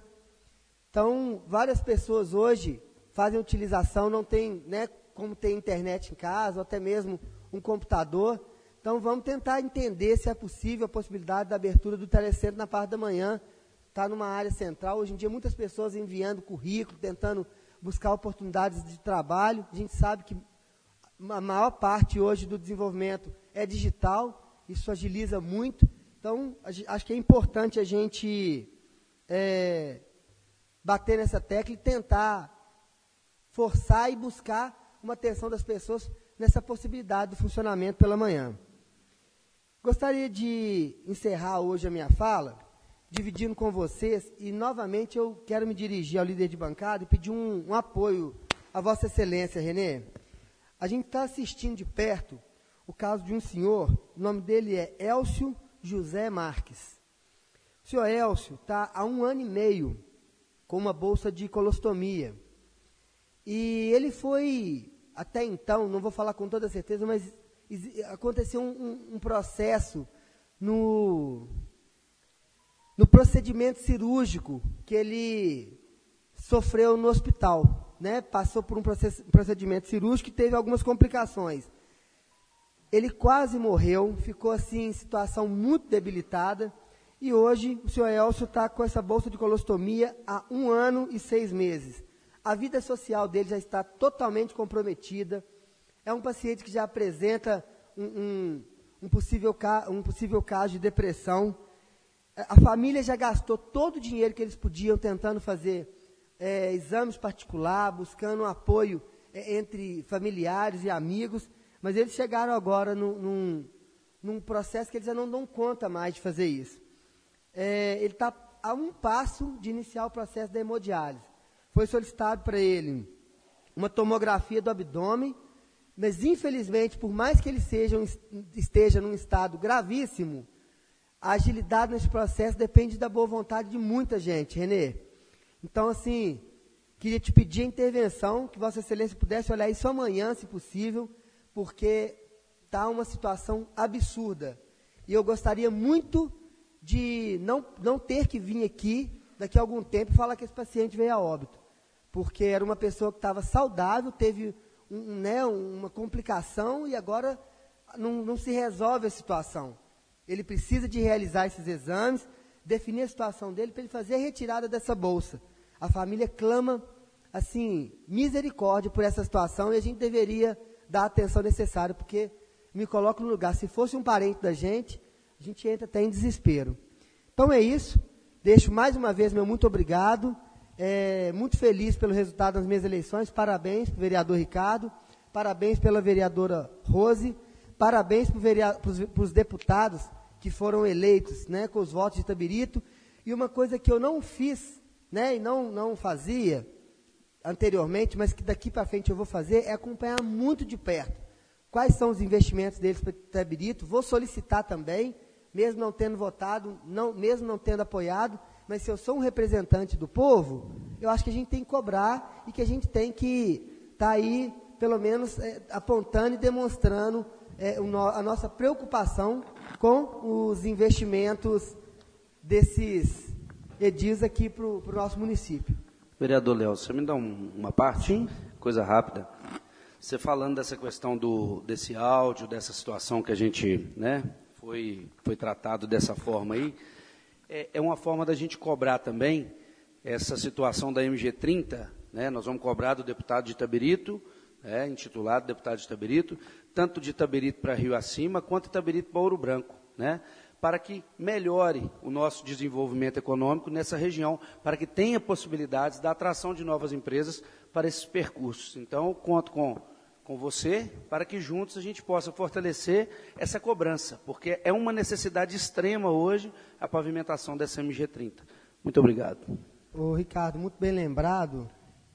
Então, várias pessoas hoje fazem utilização, não tem, né, como ter internet em casa, ou até mesmo um computador. Então, vamos tentar entender se é possível a possibilidade da abertura do telecentro na parte da manhã. Está numa área central. Hoje em dia, muitas pessoas enviando currículo, tentando buscar oportunidades de trabalho. A gente sabe que a maior parte hoje do desenvolvimento é digital, isso agiliza muito. Então, acho que é importante a gente é, bater nessa tecla e tentar forçar e buscar uma atenção das pessoas nessa possibilidade do funcionamento pela manhã. Gostaria de encerrar hoje a minha fala dividindo com vocês, e novamente eu quero me dirigir ao líder de bancada e pedir um, um apoio a Vossa Excelência, Renê. A gente está assistindo de perto o caso de um senhor, o nome dele é Elcio José Marques. O senhor Elcio está há um ano e meio com uma bolsa de colostomia. E ele foi, até então, não vou falar com toda certeza, mas aconteceu um, um, um processo no... no procedimento cirúrgico que ele sofreu no hospital, né? Passou por um procedimento cirúrgico e teve algumas complicações. Ele quase morreu, ficou assim em situação muito debilitada, e hoje o senhor Elcio está com essa bolsa de colostomia há um ano e seis meses. A vida social dele já está totalmente comprometida, é um paciente que já apresenta um, um, um, possível, um possível caso de depressão. A família já gastou todo o dinheiro que eles podiam tentando fazer é, exames particulares, buscando um apoio é, entre familiares e amigos, mas eles chegaram agora num, num, num processo que eles já não dão conta mais de fazer isso. É, ele está a um passo de iniciar o processo da hemodiálise. Foi solicitado para ele uma tomografia do abdômen, mas infelizmente, por mais que ele seja um, esteja num estado gravíssimo, a agilidade nesse processo depende da boa vontade de muita gente, Renê. Então, assim, queria te pedir a intervenção, que Vossa Excelência pudesse olhar isso amanhã, se possível, porque está uma situação absurda. E eu gostaria muito de não, não ter que vir aqui, daqui a algum tempo, e falar que esse paciente veio a óbito. Porque era uma pessoa que estava saudável, teve um, né, uma complicação e agora não, não se resolve a situação. Ele precisa de realizar esses exames, definir a situação dele para ele fazer a retirada dessa bolsa. A família clama, assim, misericórdia por essa situação e a gente deveria dar a atenção necessária, porque me coloco no lugar, se fosse um parente da gente, a gente entra até em desespero. Então é isso, deixo mais uma vez meu muito obrigado, é, muito feliz pelo resultado das minhas eleições, parabéns para o vereador Ricardo, parabéns pela vereadora Rose, parabéns para os deputados que foram eleitos, né, com os votos de Itabirito, e uma coisa que eu não fiz, né, e não, não fazia anteriormente, mas que daqui para frente eu vou fazer, é acompanhar muito de perto quais são os investimentos deles para Itabirito. Vou solicitar também, mesmo não tendo votado, não, mesmo não tendo apoiado, mas se eu sou um representante do povo, eu acho que a gente tem que cobrar e que a gente tem que estar tá aí, pelo menos, é, apontando e demonstrando é, o no, a nossa preocupação com os investimentos desses edis aqui para o nosso município. Vereador Léo, você me dá um, uma parte? Sim. Coisa rápida. Você falando dessa questão do, desse áudio, dessa situação que a gente, né, foi, foi tratado dessa forma aí, é, é uma forma da gente cobrar também essa situação da M G trinta, né, nós vamos cobrar do deputado de Itabirito, é, intitulado deputado de Itabirito, tanto de Itabirito para Rio Acima, quanto de Itabirito para Ouro Branco, né, para que melhore o nosso desenvolvimento econômico nessa região, para que tenha possibilidades da atração de novas empresas para esses percursos. Então, eu conto com, com você, para que juntos a gente possa fortalecer essa cobrança, porque é uma necessidade extrema hoje a pavimentação dessa M G trinta. Muito obrigado. Ô, Ricardo, muito bem lembrado,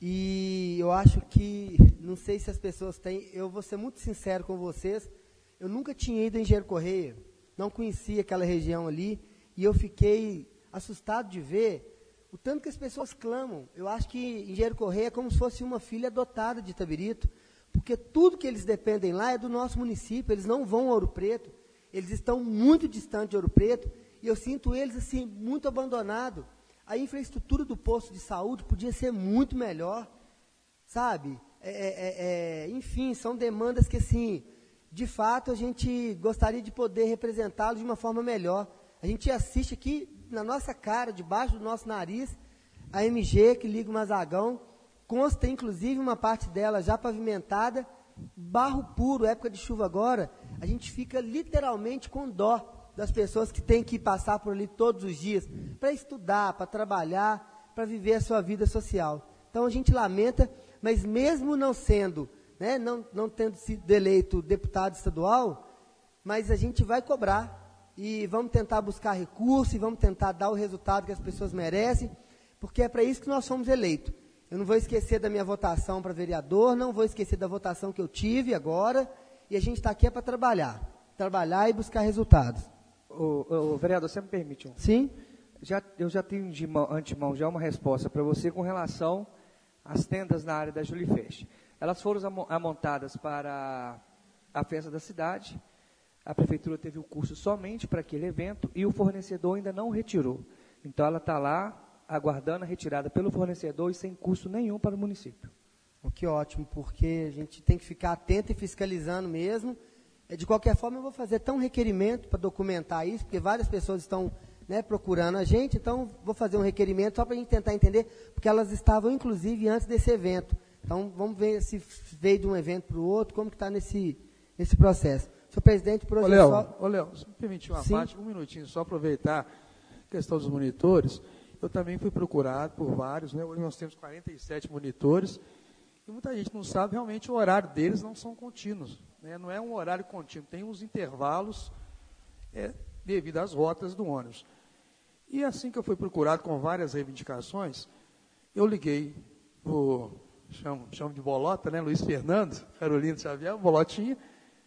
e eu acho que, não sei se as pessoas têm, eu vou ser muito sincero com vocês, eu nunca tinha ido em Engenheiro Correia, não conhecia aquela região ali, e eu fiquei assustado de ver o tanto que as pessoas clamam. Eu acho que Engenheiro Correia é como se fosse uma filha adotada de Itabirito, porque tudo que eles dependem lá é do nosso município, eles não vão a Ouro Preto, eles estão muito distantes de Ouro Preto, e eu sinto eles assim, muito abandonados. A infraestrutura do posto de saúde podia ser muito melhor, sabe? É, é, é, enfim, são demandas que, assim, de fato, a gente gostaria de poder representá-los de uma forma melhor. A gente assiste aqui, na nossa cara, debaixo do nosso nariz, a M G que liga o Mazagão, consta, inclusive, uma parte dela já pavimentada, barro puro, época de chuva agora, a gente fica literalmente com dó das pessoas que têm que passar por ali todos os dias, para estudar, para trabalhar, para viver a sua vida social. Então, a gente lamenta, mas mesmo não sendo, né, não, não tendo sido eleito deputado estadual, mas a gente vai cobrar e vamos tentar buscar recursos e vamos tentar dar o resultado que as pessoas merecem, porque é para isso que nós fomos eleitos. Eu não vou esquecer da minha votação para vereador, não vou esquecer da votação que eu tive agora, e a gente está aqui é para trabalhar, trabalhar e buscar resultados. O, o vereador, você me permite? Um? Sim. Já, eu já tenho de mão, antemão já uma resposta para você com relação às tendas na área da Julifest. Elas foram amontadas para a festa da cidade, a prefeitura teve o curso somente para aquele evento e o fornecedor ainda não retirou. Então, ela está lá aguardando a retirada pelo fornecedor e sem custo nenhum para o município. Oh, que ótimo, porque a gente tem que ficar atento e fiscalizando mesmo. De qualquer forma, eu vou fazer até um requerimento para documentar isso, porque várias pessoas estão, né, procurando a gente, então vou fazer um requerimento só para a gente tentar entender, porque elas estavam, inclusive, antes desse evento. Então, vamos ver se veio de um evento para o outro, como que está nesse, nesse processo. Senhor presidente, por hoje Ô, Léo, só... ô, Léo, se me permitir uma Sim. parte, um minutinho, só aproveitar a questão dos monitores. Eu também fui procurado por vários, né? Hoje nós temos quarenta e sete monitores, e muita gente não sabe, realmente o horário deles não são contínuos, né? Não é um horário contínuo, tem uns intervalos é, devido às rotas do ônibus. E assim que eu fui procurado com várias reivindicações, eu liguei para o, chamo, chamo de Bolota, né? Luiz Fernando, Carolina Xavier, Bolotinha,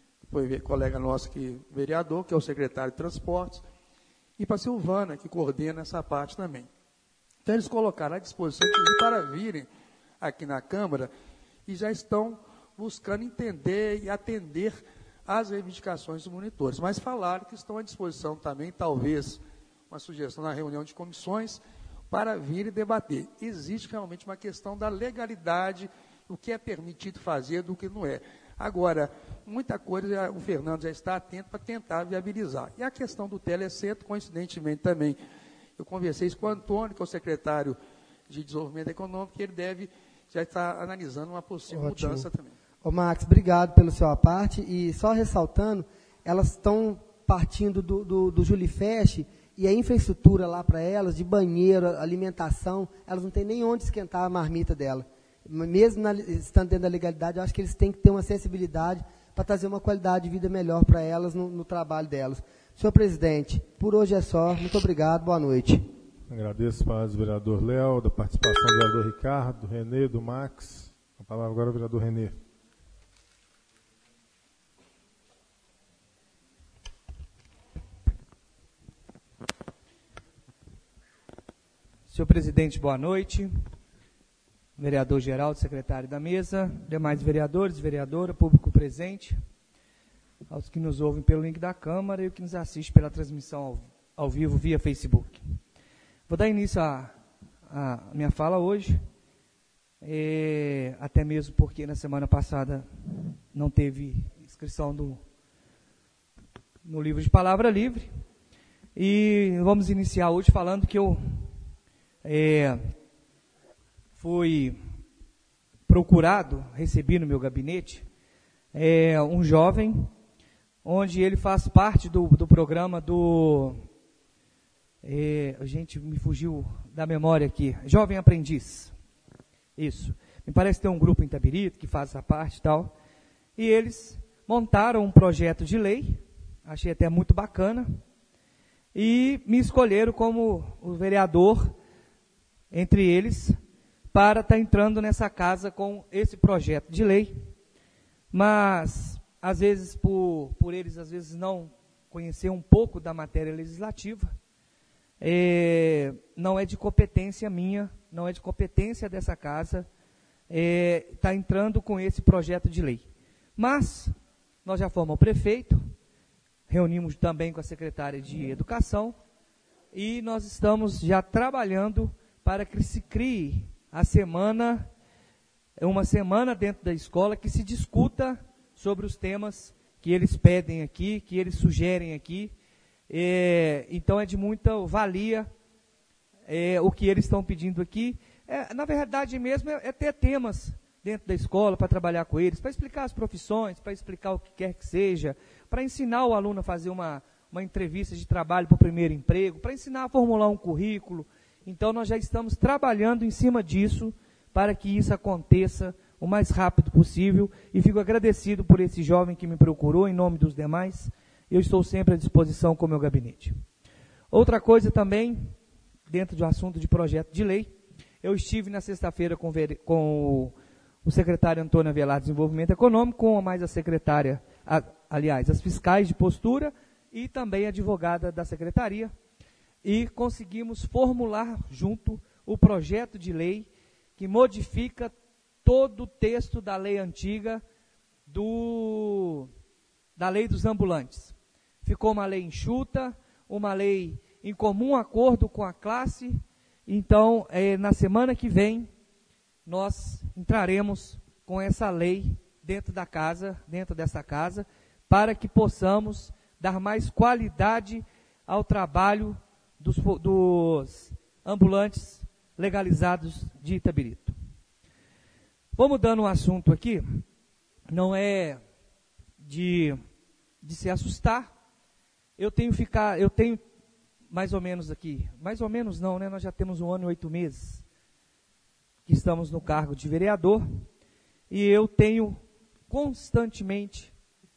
foi colega nosso aqui, vereador, que é o secretário de Transportes, e para a Silvana, que coordena essa parte também. Então, eles colocaram à disposição para virem aqui na Câmara e já estão buscando entender e atender às reivindicações dos monitores. Mas falaram que estão à disposição também, talvez, uma sugestão na reunião de comissões, para vir e debater. Existe realmente uma questão da legalidade, do que é permitido fazer, do que não é. Agora, muita coisa o Fernando já está atento para tentar viabilizar. E a questão do telecentro, coincidentemente também, eu conversei isso com o Antônio, que é o secretário de Desenvolvimento Econômico, que ele deve já estar analisando uma possível Ótimo. mudança também. Ô Max, obrigado pelo seu parte. E só ressaltando, elas estão partindo do, do, do Julifest, e a infraestrutura lá para elas, de banheiro, alimentação, elas não têm nem onde esquentar a marmita dela. Mesmo na, estando dentro da legalidade, eu acho que eles têm que ter uma sensibilidade para trazer uma qualidade de vida melhor para elas no, no trabalho delas. Senhor presidente, por hoje é só. Muito obrigado, boa noite. Agradeço para o vereador Léo, da participação do vereador Ricardo, do Renê, do Max. A palavra agora ao vereador Renê. Senhor presidente, boa noite. Vereador Geraldo, secretário da mesa, demais vereadores, vereadora, público presente, aos que nos ouvem pelo link da Câmara e os que nos assistem pela transmissão ao, ao vivo via Facebook. Vou dar início à, à minha fala hoje, é, até mesmo porque na semana passada não teve inscrição do, no livro de palavra livre, e vamos iniciar hoje falando que eu É, fui procurado, recebi no meu gabinete, é, um jovem, onde ele faz parte do, do programa do, é, a gente me fugiu da memória aqui, Jovem Aprendiz, isso, me parece que tem um grupo em Itabirito que faz essa parte e tal, e eles montaram um projeto de lei, achei até muito bacana, e me escolheram como o vereador entre eles, para estar tá entrando nessa casa com esse projeto de lei, mas, às vezes, por, por eles, às vezes, não conhecer um pouco da matéria legislativa, é, não é de competência minha, não é de competência dessa casa, está é, entrando com esse projeto de lei. Mas, nós já fomos ao prefeito, reunimos também com a secretária de Educação, e nós estamos já trabalhando para que se crie a semana, uma semana dentro da escola que se discuta sobre os temas que eles pedem aqui, que eles sugerem aqui. É, então é de muita valia é, o que eles estão pedindo aqui. É, na verdade mesmo é, é ter temas dentro da escola para trabalhar com eles, para explicar as profissões, para explicar o que quer que seja, para ensinar o aluno a fazer uma, uma entrevista de trabalho para o primeiro emprego, para ensinar a formular um currículo. Então, nós já estamos trabalhando em cima disso para que isso aconteça o mais rápido possível e fico agradecido por esse jovem que me procurou em nome dos demais. Eu estou sempre à disposição com o meu gabinete. Outra coisa também, dentro do assunto de projeto de lei, eu estive na sexta-feira com, com o secretário Antônio Avelar de Desenvolvimento Econômico, com a mais a secretária, a, aliás, as fiscais de postura e também a advogada da secretaria, e conseguimos formular junto o projeto de lei que modifica todo o texto da lei antiga, do, da lei dos ambulantes. Ficou uma lei enxuta, uma lei em comum acordo com a classe. Então, é, na semana que vem, nós entraremos com essa lei dentro da casa, dentro dessa casa, para que possamos dar mais qualidade ao trabalho Dos, dos ambulantes legalizados de Itabirito. Vou mudando o assunto aqui, não é de, de se assustar, eu tenho, ficar, eu tenho mais ou menos aqui, mais ou menos não, né? Nós já temos um ano e oito meses que estamos no cargo de vereador, e eu tenho constantemente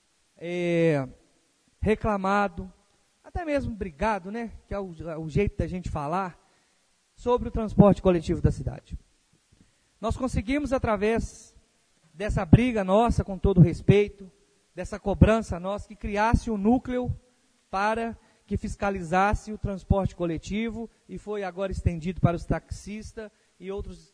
é, reclamado, até mesmo brigado, né, que é o, o jeito da gente falar, sobre o transporte coletivo da cidade. Nós conseguimos, através dessa briga nossa, com todo respeito, dessa cobrança nossa, que criasse um núcleo para que fiscalizasse o transporte coletivo, e foi agora estendido para os taxistas e outros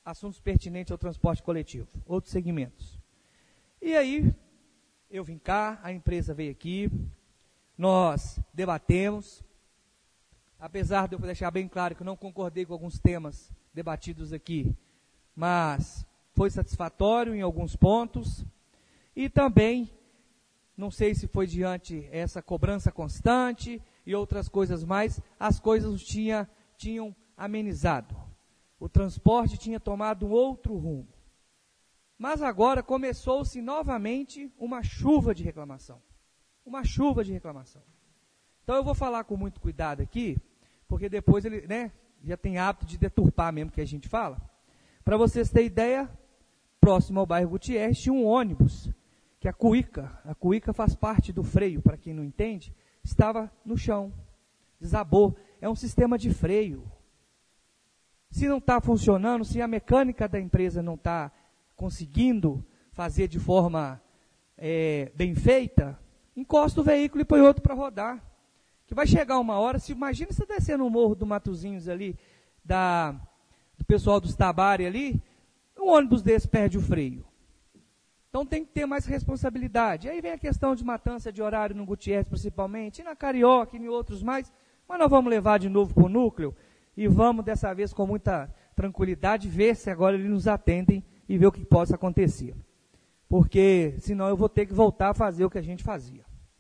assuntos pertinentes ao transporte coletivo, outros segmentos. E aí, eu vim cá, a empresa veio aqui, nós debatemos, apesar de eu deixar bem claro que eu não concordei com alguns temas debatidos aqui, mas foi satisfatório em alguns pontos, e também, não sei se foi diante essa cobrança constante e outras coisas mais, as coisas tinha, tinham amenizado. O transporte tinha tomado um outro rumo. Mas agora começou-se novamente uma chuva de reclamação. Uma chuva de reclamação. Então eu vou falar com muito cuidado aqui, porque depois ele, né, já tem hábito de deturpar mesmo que a gente fala. Para vocês terem ideia, próximo ao bairro Gutierrez tinha um ônibus, que a cuíca, a cuíca faz parte do freio, para quem não entende, estava no chão, desabou. É um sistema de freio. Se não está funcionando, se a mecânica da empresa não está conseguindo fazer de forma é, bem feita, encosta o veículo e põe outro para rodar. Que vai chegar uma hora, se imagina você descer no morro do Matozinhos ali, da, do pessoal dos Tabari ali, um ônibus desse perde o freio. Então tem que ter mais responsabilidade. Aí vem a questão de matança de horário no Gutierrez principalmente, e na Carioca e em outros mais, mas nós vamos levar de novo para o núcleo, e vamos, dessa vez, com muita tranquilidade, ver se agora eles nos atendem e ver o que possa acontecer. Porque, senão, eu vou ter que voltar a fazer o que a gente fazia.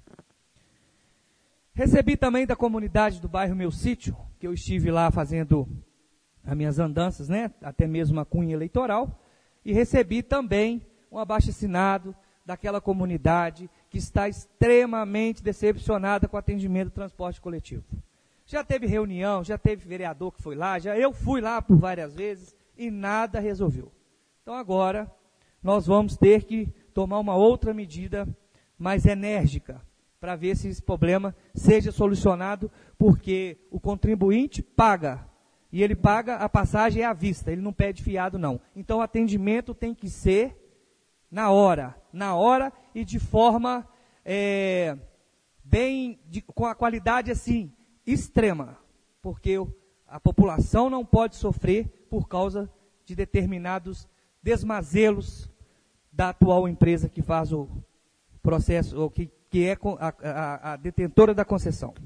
Recebi também da comunidade do bairro Meu Sítio, que eu estive lá fazendo as minhas andanças, né, até mesmo a cunha eleitoral, e recebi também um abaixo-assinado daquela comunidade que está extremamente decepcionada com o atendimento do transporte coletivo. Já teve reunião, já teve vereador que foi lá, já eu fui lá por várias vezes e nada resolveu. Então agora nós vamos ter que tomar uma outra medida mais enérgica para ver se esse problema seja solucionado, porque o contribuinte paga, e ele paga a passagem à vista, ele não pede fiado não. Então o atendimento tem que ser na hora, na hora e de forma é, bem, de, com a qualidade assim, extrema, porque a população não pode sofrer por causa de determinados desmazelos da atual empresa que faz o processo, ou que, que é a, a, a detentora da concessão.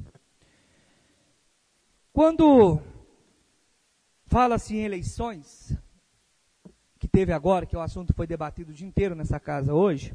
Quando fala-se em eleições, que teve agora, que o assunto foi debatido o dia inteiro nessa casa hoje,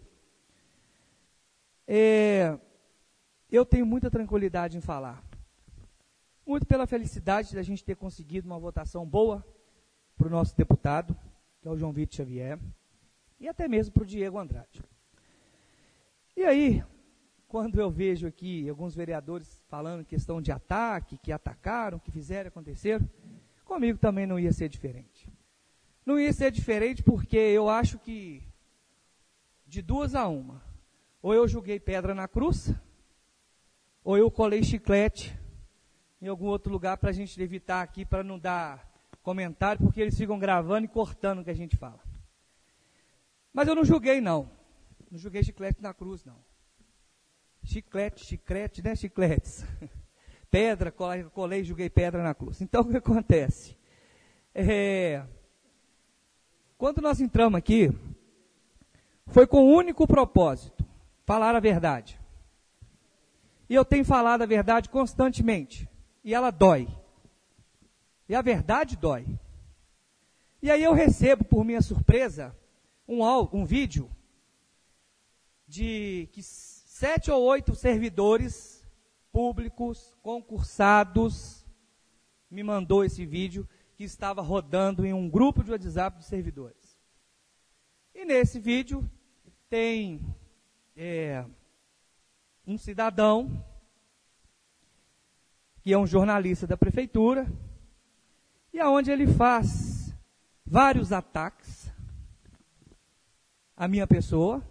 é, eu tenho muita tranquilidade em falar. Muito pela felicidade da gente ter conseguido uma votação boa para o nosso deputado, que é o João Vitor Xavier, e até mesmo para o Diego Andrade. E aí, quando eu vejo aqui alguns vereadores falando questão de ataque, que atacaram, que fizeram, aconteceram, comigo também não ia ser diferente. Não ia ser diferente porque eu acho que, de duas a uma, ou eu joguei pedra na cruz, ou eu colei chiclete em algum outro lugar para a gente evitar aqui, para não dar comentário, porque eles ficam gravando e cortando o que a gente fala. Mas eu não julguei, não. Não julguei chiclete na cruz, não. Chiclete, chiclete, né, chicletes. Pedra, colei, colei e joguei pedra na cruz. Então, o que acontece? É, quando nós entramos aqui, foi com o único propósito, falar a verdade. E eu tenho falado a verdade constantemente. E ela dói. E a verdade dói. E aí eu recebo, por minha surpresa, um, um vídeo de que sete ou oito servidores públicos, concursados, me mandou esse vídeo que estava rodando em um grupo de WhatsApp de servidores. E nesse vídeo tem é, um cidadão que é um jornalista da prefeitura, e aonde ele faz vários ataques à minha pessoa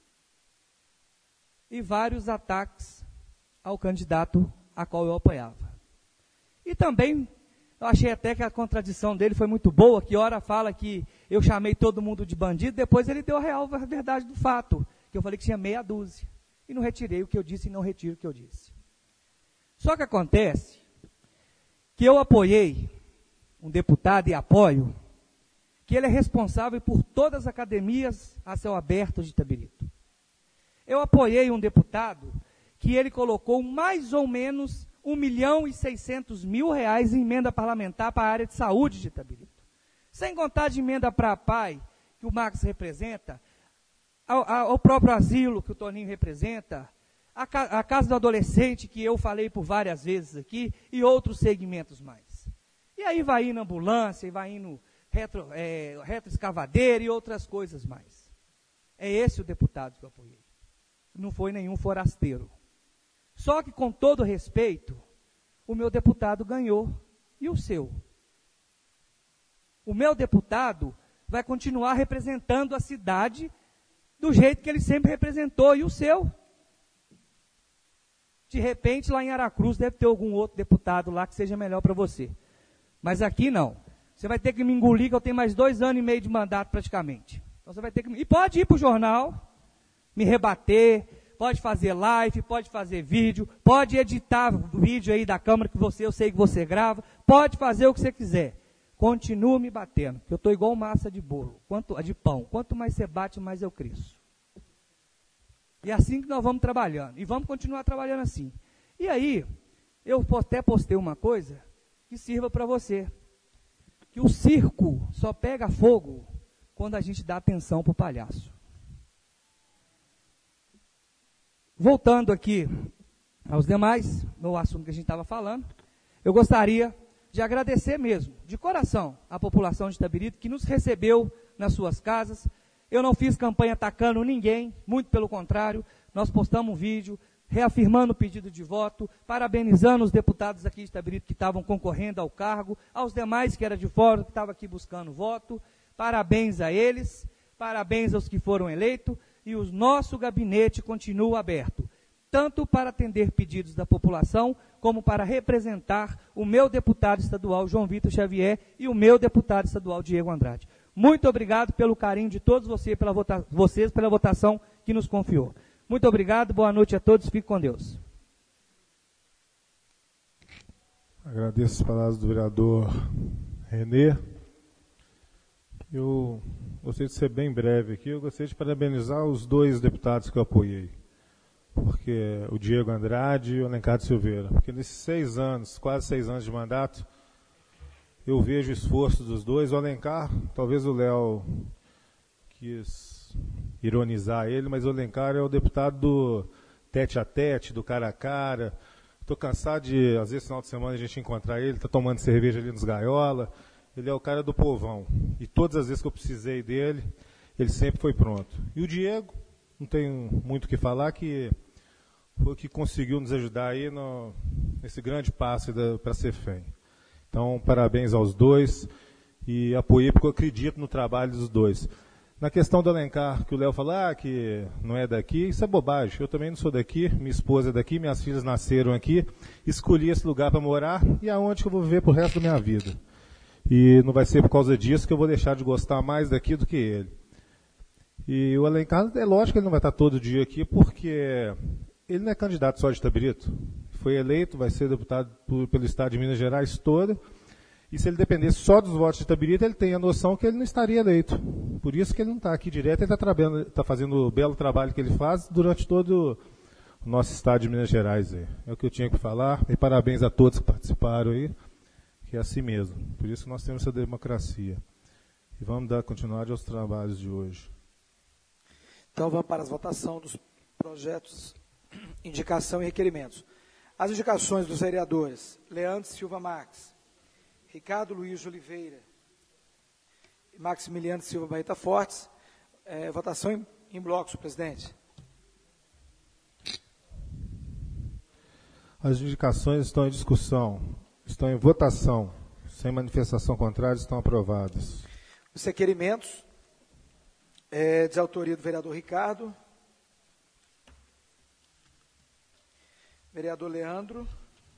e vários ataques ao candidato a qual eu apoiava. E também, eu achei até que a contradição dele foi muito boa, que ora fala que eu chamei todo mundo de bandido, depois ele deu a real verdade do fato, que eu falei que tinha meia dúzia, e não retirei o que eu disse e não retiro o que eu disse. Só que acontece que eu apoiei um deputado e apoio que ele é responsável por todas as academias a céu aberto de Itabirito. Eu apoiei um deputado que ele colocou mais ou menos um milhão e seiscentos mil reais em emenda parlamentar para a área de saúde de Itabirito. Sem contar de emenda para a P A I, que o Marcos representa, ao, ao próprio asilo que o Toninho representa, a, a casa do adolescente, que eu falei por várias vezes aqui, e outros segmentos mais. E aí vai indo ambulância, e vai indo retro, é, retroescavadeira e outras coisas mais. É esse o deputado que eu apoiei. Não foi nenhum forasteiro. Só que, com todo respeito, o meu deputado ganhou. E o seu? O meu deputado vai continuar representando a cidade do jeito que ele sempre representou. E o seu? De repente, lá em Aracruz, deve ter algum outro deputado lá que seja melhor para você. Mas aqui não. Você vai ter que me engolir, que eu tenho mais dois anos e meio de mandato praticamente. Então você vai ter que... E pode ir para o jornal, me rebater, pode fazer live, pode fazer vídeo, pode editar vídeo aí da Câmara que você, eu sei que você grava, pode fazer o que você quiser. Continua me batendo, que eu estou igual massa de bolo, quanto, de pão. Quanto mais você bate, mais eu cresço. E é assim que nós vamos trabalhando. E vamos continuar trabalhando assim. E aí, eu até postei uma coisa que sirva para você. Que o circo só pega fogo quando a gente dá atenção para o palhaço. Voltando aqui aos demais, no assunto que a gente estava falando, eu gostaria de agradecer mesmo, de coração, a população de Itabirito, que nos recebeu nas suas casas. Eu não fiz campanha atacando ninguém, muito pelo contrário, nós postamos um vídeo reafirmando o pedido de voto, parabenizando os deputados aqui de Itabirito que estavam concorrendo ao cargo, aos demais que eram de fora, que estavam aqui buscando voto, parabéns a eles, parabéns aos que foram eleitos, e o nosso gabinete continua aberto, tanto para atender pedidos da população, como para representar o meu deputado estadual, João Vitor Xavier, e o meu deputado estadual, Diego Andrade. Muito obrigado pelo carinho de todos vocês pela, vota- vocês pela votação que nos confiou. Muito obrigado, boa noite a todos, fique com Deus. Agradeço as palavras do vereador Renê. Eu gostaria de ser bem breve aqui, eu gostaria de parabenizar os dois deputados que eu apoiei. Porque o Diego Andrade e o Alencar de Silveira. Porque nesses seis anos, quase seis anos de mandato, eu vejo o esforço dos dois. O Alencar, talvez o Léo quis ironizar ele, mas o Alencar é o deputado do tete a tete, do cara a cara. Estou cansado de, às vezes, no final de semana, a gente encontrar ele, está tomando cerveja ali nos gaiola. Ele é o cara do povão. E todas as vezes que eu precisei dele, ele sempre foi pronto. E o Diego, não tenho muito o que falar, que foi o que conseguiu nos ajudar aí no, nesse grande passo para a Cefem. Então, parabéns aos dois e apoiei porque eu acredito no trabalho dos dois. Na questão do Alencar, que o Léo falou ah, que não é daqui, isso é bobagem. Eu também não sou daqui, minha esposa é daqui, minhas filhas nasceram aqui, escolhi esse lugar para morar e é onde que eu vou viver pro resto da minha vida. E não vai ser por causa disso que eu vou deixar de gostar mais daqui do que ele. E o Alencar, é lógico que ele não vai estar todo dia aqui, porque ele não é candidato só de Itabirito. Foi eleito, vai ser deputado por, pelo Estado de Minas Gerais todo. E se ele dependesse só dos votos de Itabirito, ele tem a noção que ele não estaria eleito. Por isso que ele não está aqui direto, ele está tá fazendo o belo trabalho que ele faz durante todo o nosso Estado de Minas Gerais. Aí. É o que eu tinha que falar. E parabéns a todos que participaram aí, que é assim mesmo. Por isso que nós temos essa democracia. E vamos dar continuidade aos trabalhos de hoje. Então vamos para as votações dos projetos, indicação e requerimentos. As indicações dos vereadores Leandro Silva Marques, Ricardo Luiz de Oliveira e Maximiliano Silva Baeta Fortes. É, votação em, em bloco, senhor presidente. As indicações estão em discussão, estão em votação, sem manifestação contrária, estão aprovadas. Os requerimentos é, de autoria do vereador Ricardo, vereador Leandro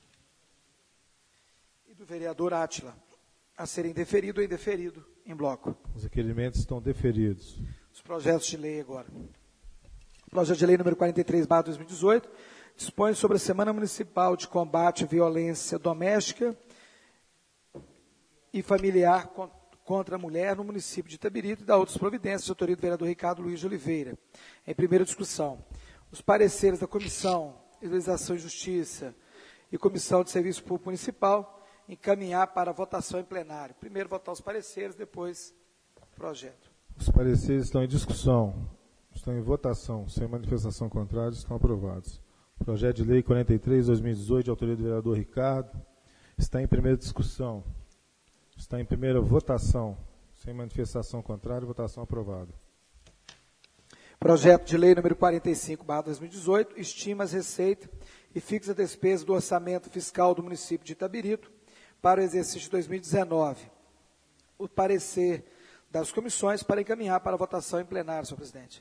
e do vereador Átila, a serem deferido ou indeferido em bloco. Os requerimentos estão deferidos. Os projetos de lei agora. O projeto de lei número quarenta e três barra dois mil e dezoito dispõe sobre a Semana Municipal de Combate à Violência Doméstica e Familiar contra a mulher no município de Itabirito e da outras providências de autoria do vereador Ricardo Luiz de Oliveira. Em primeira discussão, os pareceres da Comissão de Legislação e Justiça e Comissão de Serviço Público Municipal encaminhar para votação em plenário. Primeiro votar os pareceres, depois o projeto. Os pareceres estão em discussão, estão em votação, sem manifestação contrária, estão aprovados. Projeto de Lei quarenta e três, dois mil e dezoito, de autoria do vereador Ricardo, está em primeira discussão, está em primeira votação, sem manifestação contrária, votação aprovada. Projeto de Lei número quarenta e cinco, barra dois mil e dezoito, estima as receitas e fixa a despesa do orçamento fiscal do município de Itabirito para o exercício de dois mil e dezenove. O parecer das comissões para encaminhar para votação em plenário, senhor presidente.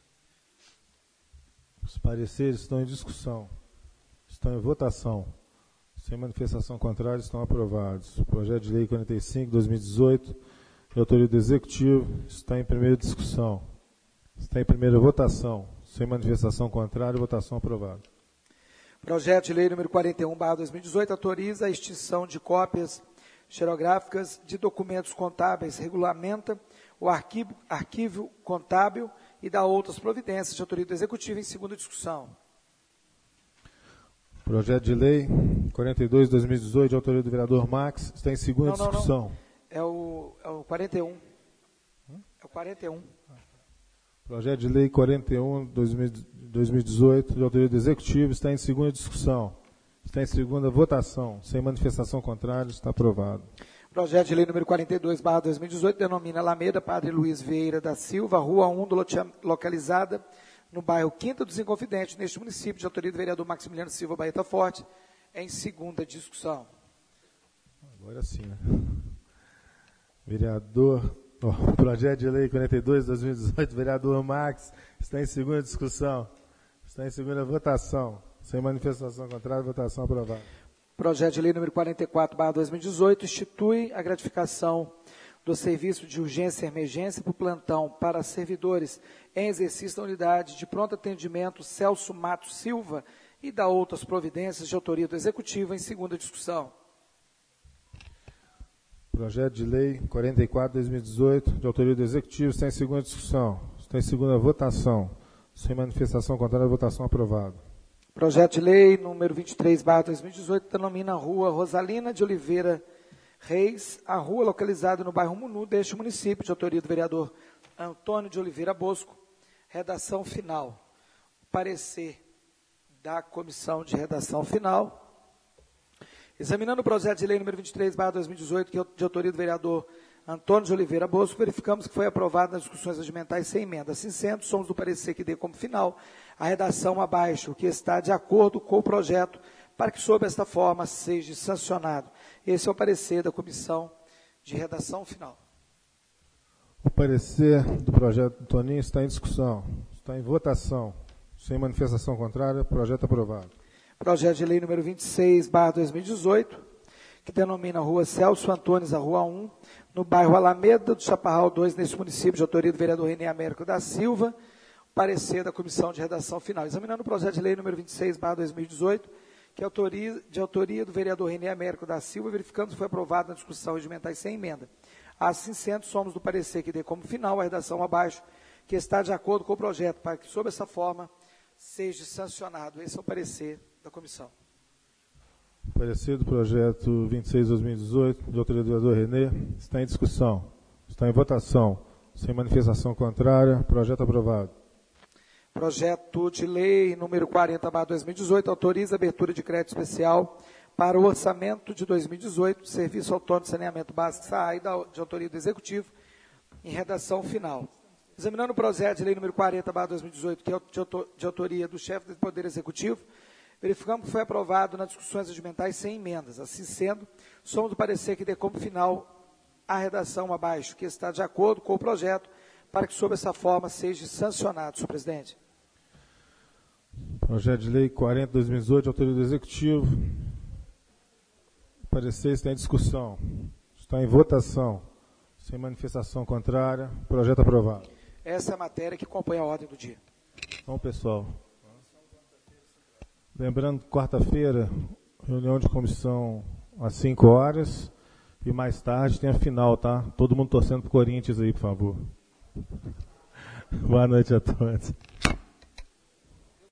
Os pareceres estão em discussão, estão em votação, sem manifestação contrária, estão aprovados. O projeto de Lei quarenta e cinco, dois mil e dezoito, de autoria do Executivo, está em primeira discussão, está em primeira votação, sem manifestação contrária, votação aprovada. Projeto de Lei número quarenta e um, barra dois mil e dezoito, autoriza a extinção de cópias xerográficas de documentos contábeis, regulamenta o arquivo, arquivo contábil e dá outras providências de autoria do Executivo em segunda discussão. Projeto de Lei quarenta e dois, dois mil e dezoito, de autoria do vereador Max, está em segunda não, não, discussão. Não. É o, é o quarenta e um. Hum? É o quarenta e um. Projeto de Lei quarenta e um, dois mil e dezoito, de autoria do Executivo, está em segunda discussão. Está em segunda votação. Sem manifestação contrária, está aprovado. Projeto de Lei número quarenta e dois, barra dois mil e dezoito, denomina Alameda Padre Luiz Vieira da Silva, Rua um, localizada no bairro Quinta dos Inconfidentes, neste município, de autoria do vereador Maximiliano Silva Baeta Forte, em segunda discussão. Agora sim, né? Vereador... Oh, projeto de Lei quarenta e dois, dois mil e dezoito, vereador Max, está em segunda discussão, está em segunda votação, sem manifestação contrária, votação aprovada. Projeto de Lei número quarenta e quatro, barra dois mil e dezoito, institui a gratificação do serviço de urgência e emergência por plantão para servidores em exercício da unidade de pronto atendimento Celso Matos Silva e dá outras providências de autoria do Executivo em segunda discussão. Projeto de Lei quarenta e quatro, dois mil e dezoito, de autoria do Executivo, está em segunda discussão, está em segunda votação, sem manifestação contrária, votação aprovada. Projeto de Lei número vinte e três, barra dois mil e dezoito, denomina a Rua Rosalina de Oliveira Reis, a rua localizada no bairro Munu deste município, de autoria do vereador Antônio de Oliveira Bosco. Redação final. Parecer da Comissão de Redação Final. Examinando o projeto de lei número vinte e três, barra dois mil e dezoito, que é de autoria do vereador Antônio de Oliveira Bosco, verificamos que foi aprovado nas discussões regimentais sem emenda. Assim sendo, somos do parecer que dê como final a redação abaixo, que está de acordo com o projeto, para que, sob esta forma, seja sancionado. Esse é o parecer da Comissão de Redação Final. O parecer do projeto do Toninho está em discussão, está em votação. Sem manifestação contrária, projeto aprovado. Projeto de lei número vinte e seis, barra dois mil e dezoito, que denomina a Rua Celso Antônio, a Rua um, no bairro Alameda do Chaparral dois, neste município, de autoria do vereador René Américo da Silva, parecer da Comissão de Redação Final. Examinando o projeto de lei número vinte e seis, barra dois mil e dezoito, que é autoria, de autoria do vereador René Américo da Silva, verificando se foi aprovado na discussão regimental sem emenda. Assim sendo, somos do parecer que dê como final a redação abaixo, que está de acordo com o projeto, para que, sob essa forma, seja sancionado. Esse é o parecer da comissão. Parecer do projeto vinte e seis, dois mil e dezoito, de autoria do vereador René, está em discussão, está em votação, sem manifestação contrária, projeto aprovado. Projeto de lei número quarenta, barra dois mil e dezoito, autoriza a abertura de crédito especial para o orçamento de dois mil e dezoito, Serviço Autônomo de Saneamento Básico, SAAI, de autoria do Executivo, em redação final. Examinando o projeto de lei número quarenta, barra dois mil e dezoito, que é de autoria do chefe do Poder Executivo, verificamos que foi aprovado nas discussões regimentais sem emendas. Assim sendo, somos do parecer que dê como final a redação abaixo, que está de acordo com o projeto, para que, sob essa forma, seja sancionado, senhor presidente. Projeto de lei quarenta, dois mil e dezoito, de autoria do Executivo. O parecer está em discussão, está em votação, sem manifestação contrária, projeto aprovado. Essa é a matéria que acompanha a ordem do dia. Então, pessoal, lembrando que quarta-feira, reunião de comissão às cinco horas, E mais tarde tem a final, tá? Todo mundo torcendo pro Corinthians aí, por favor. Boa noite a todos.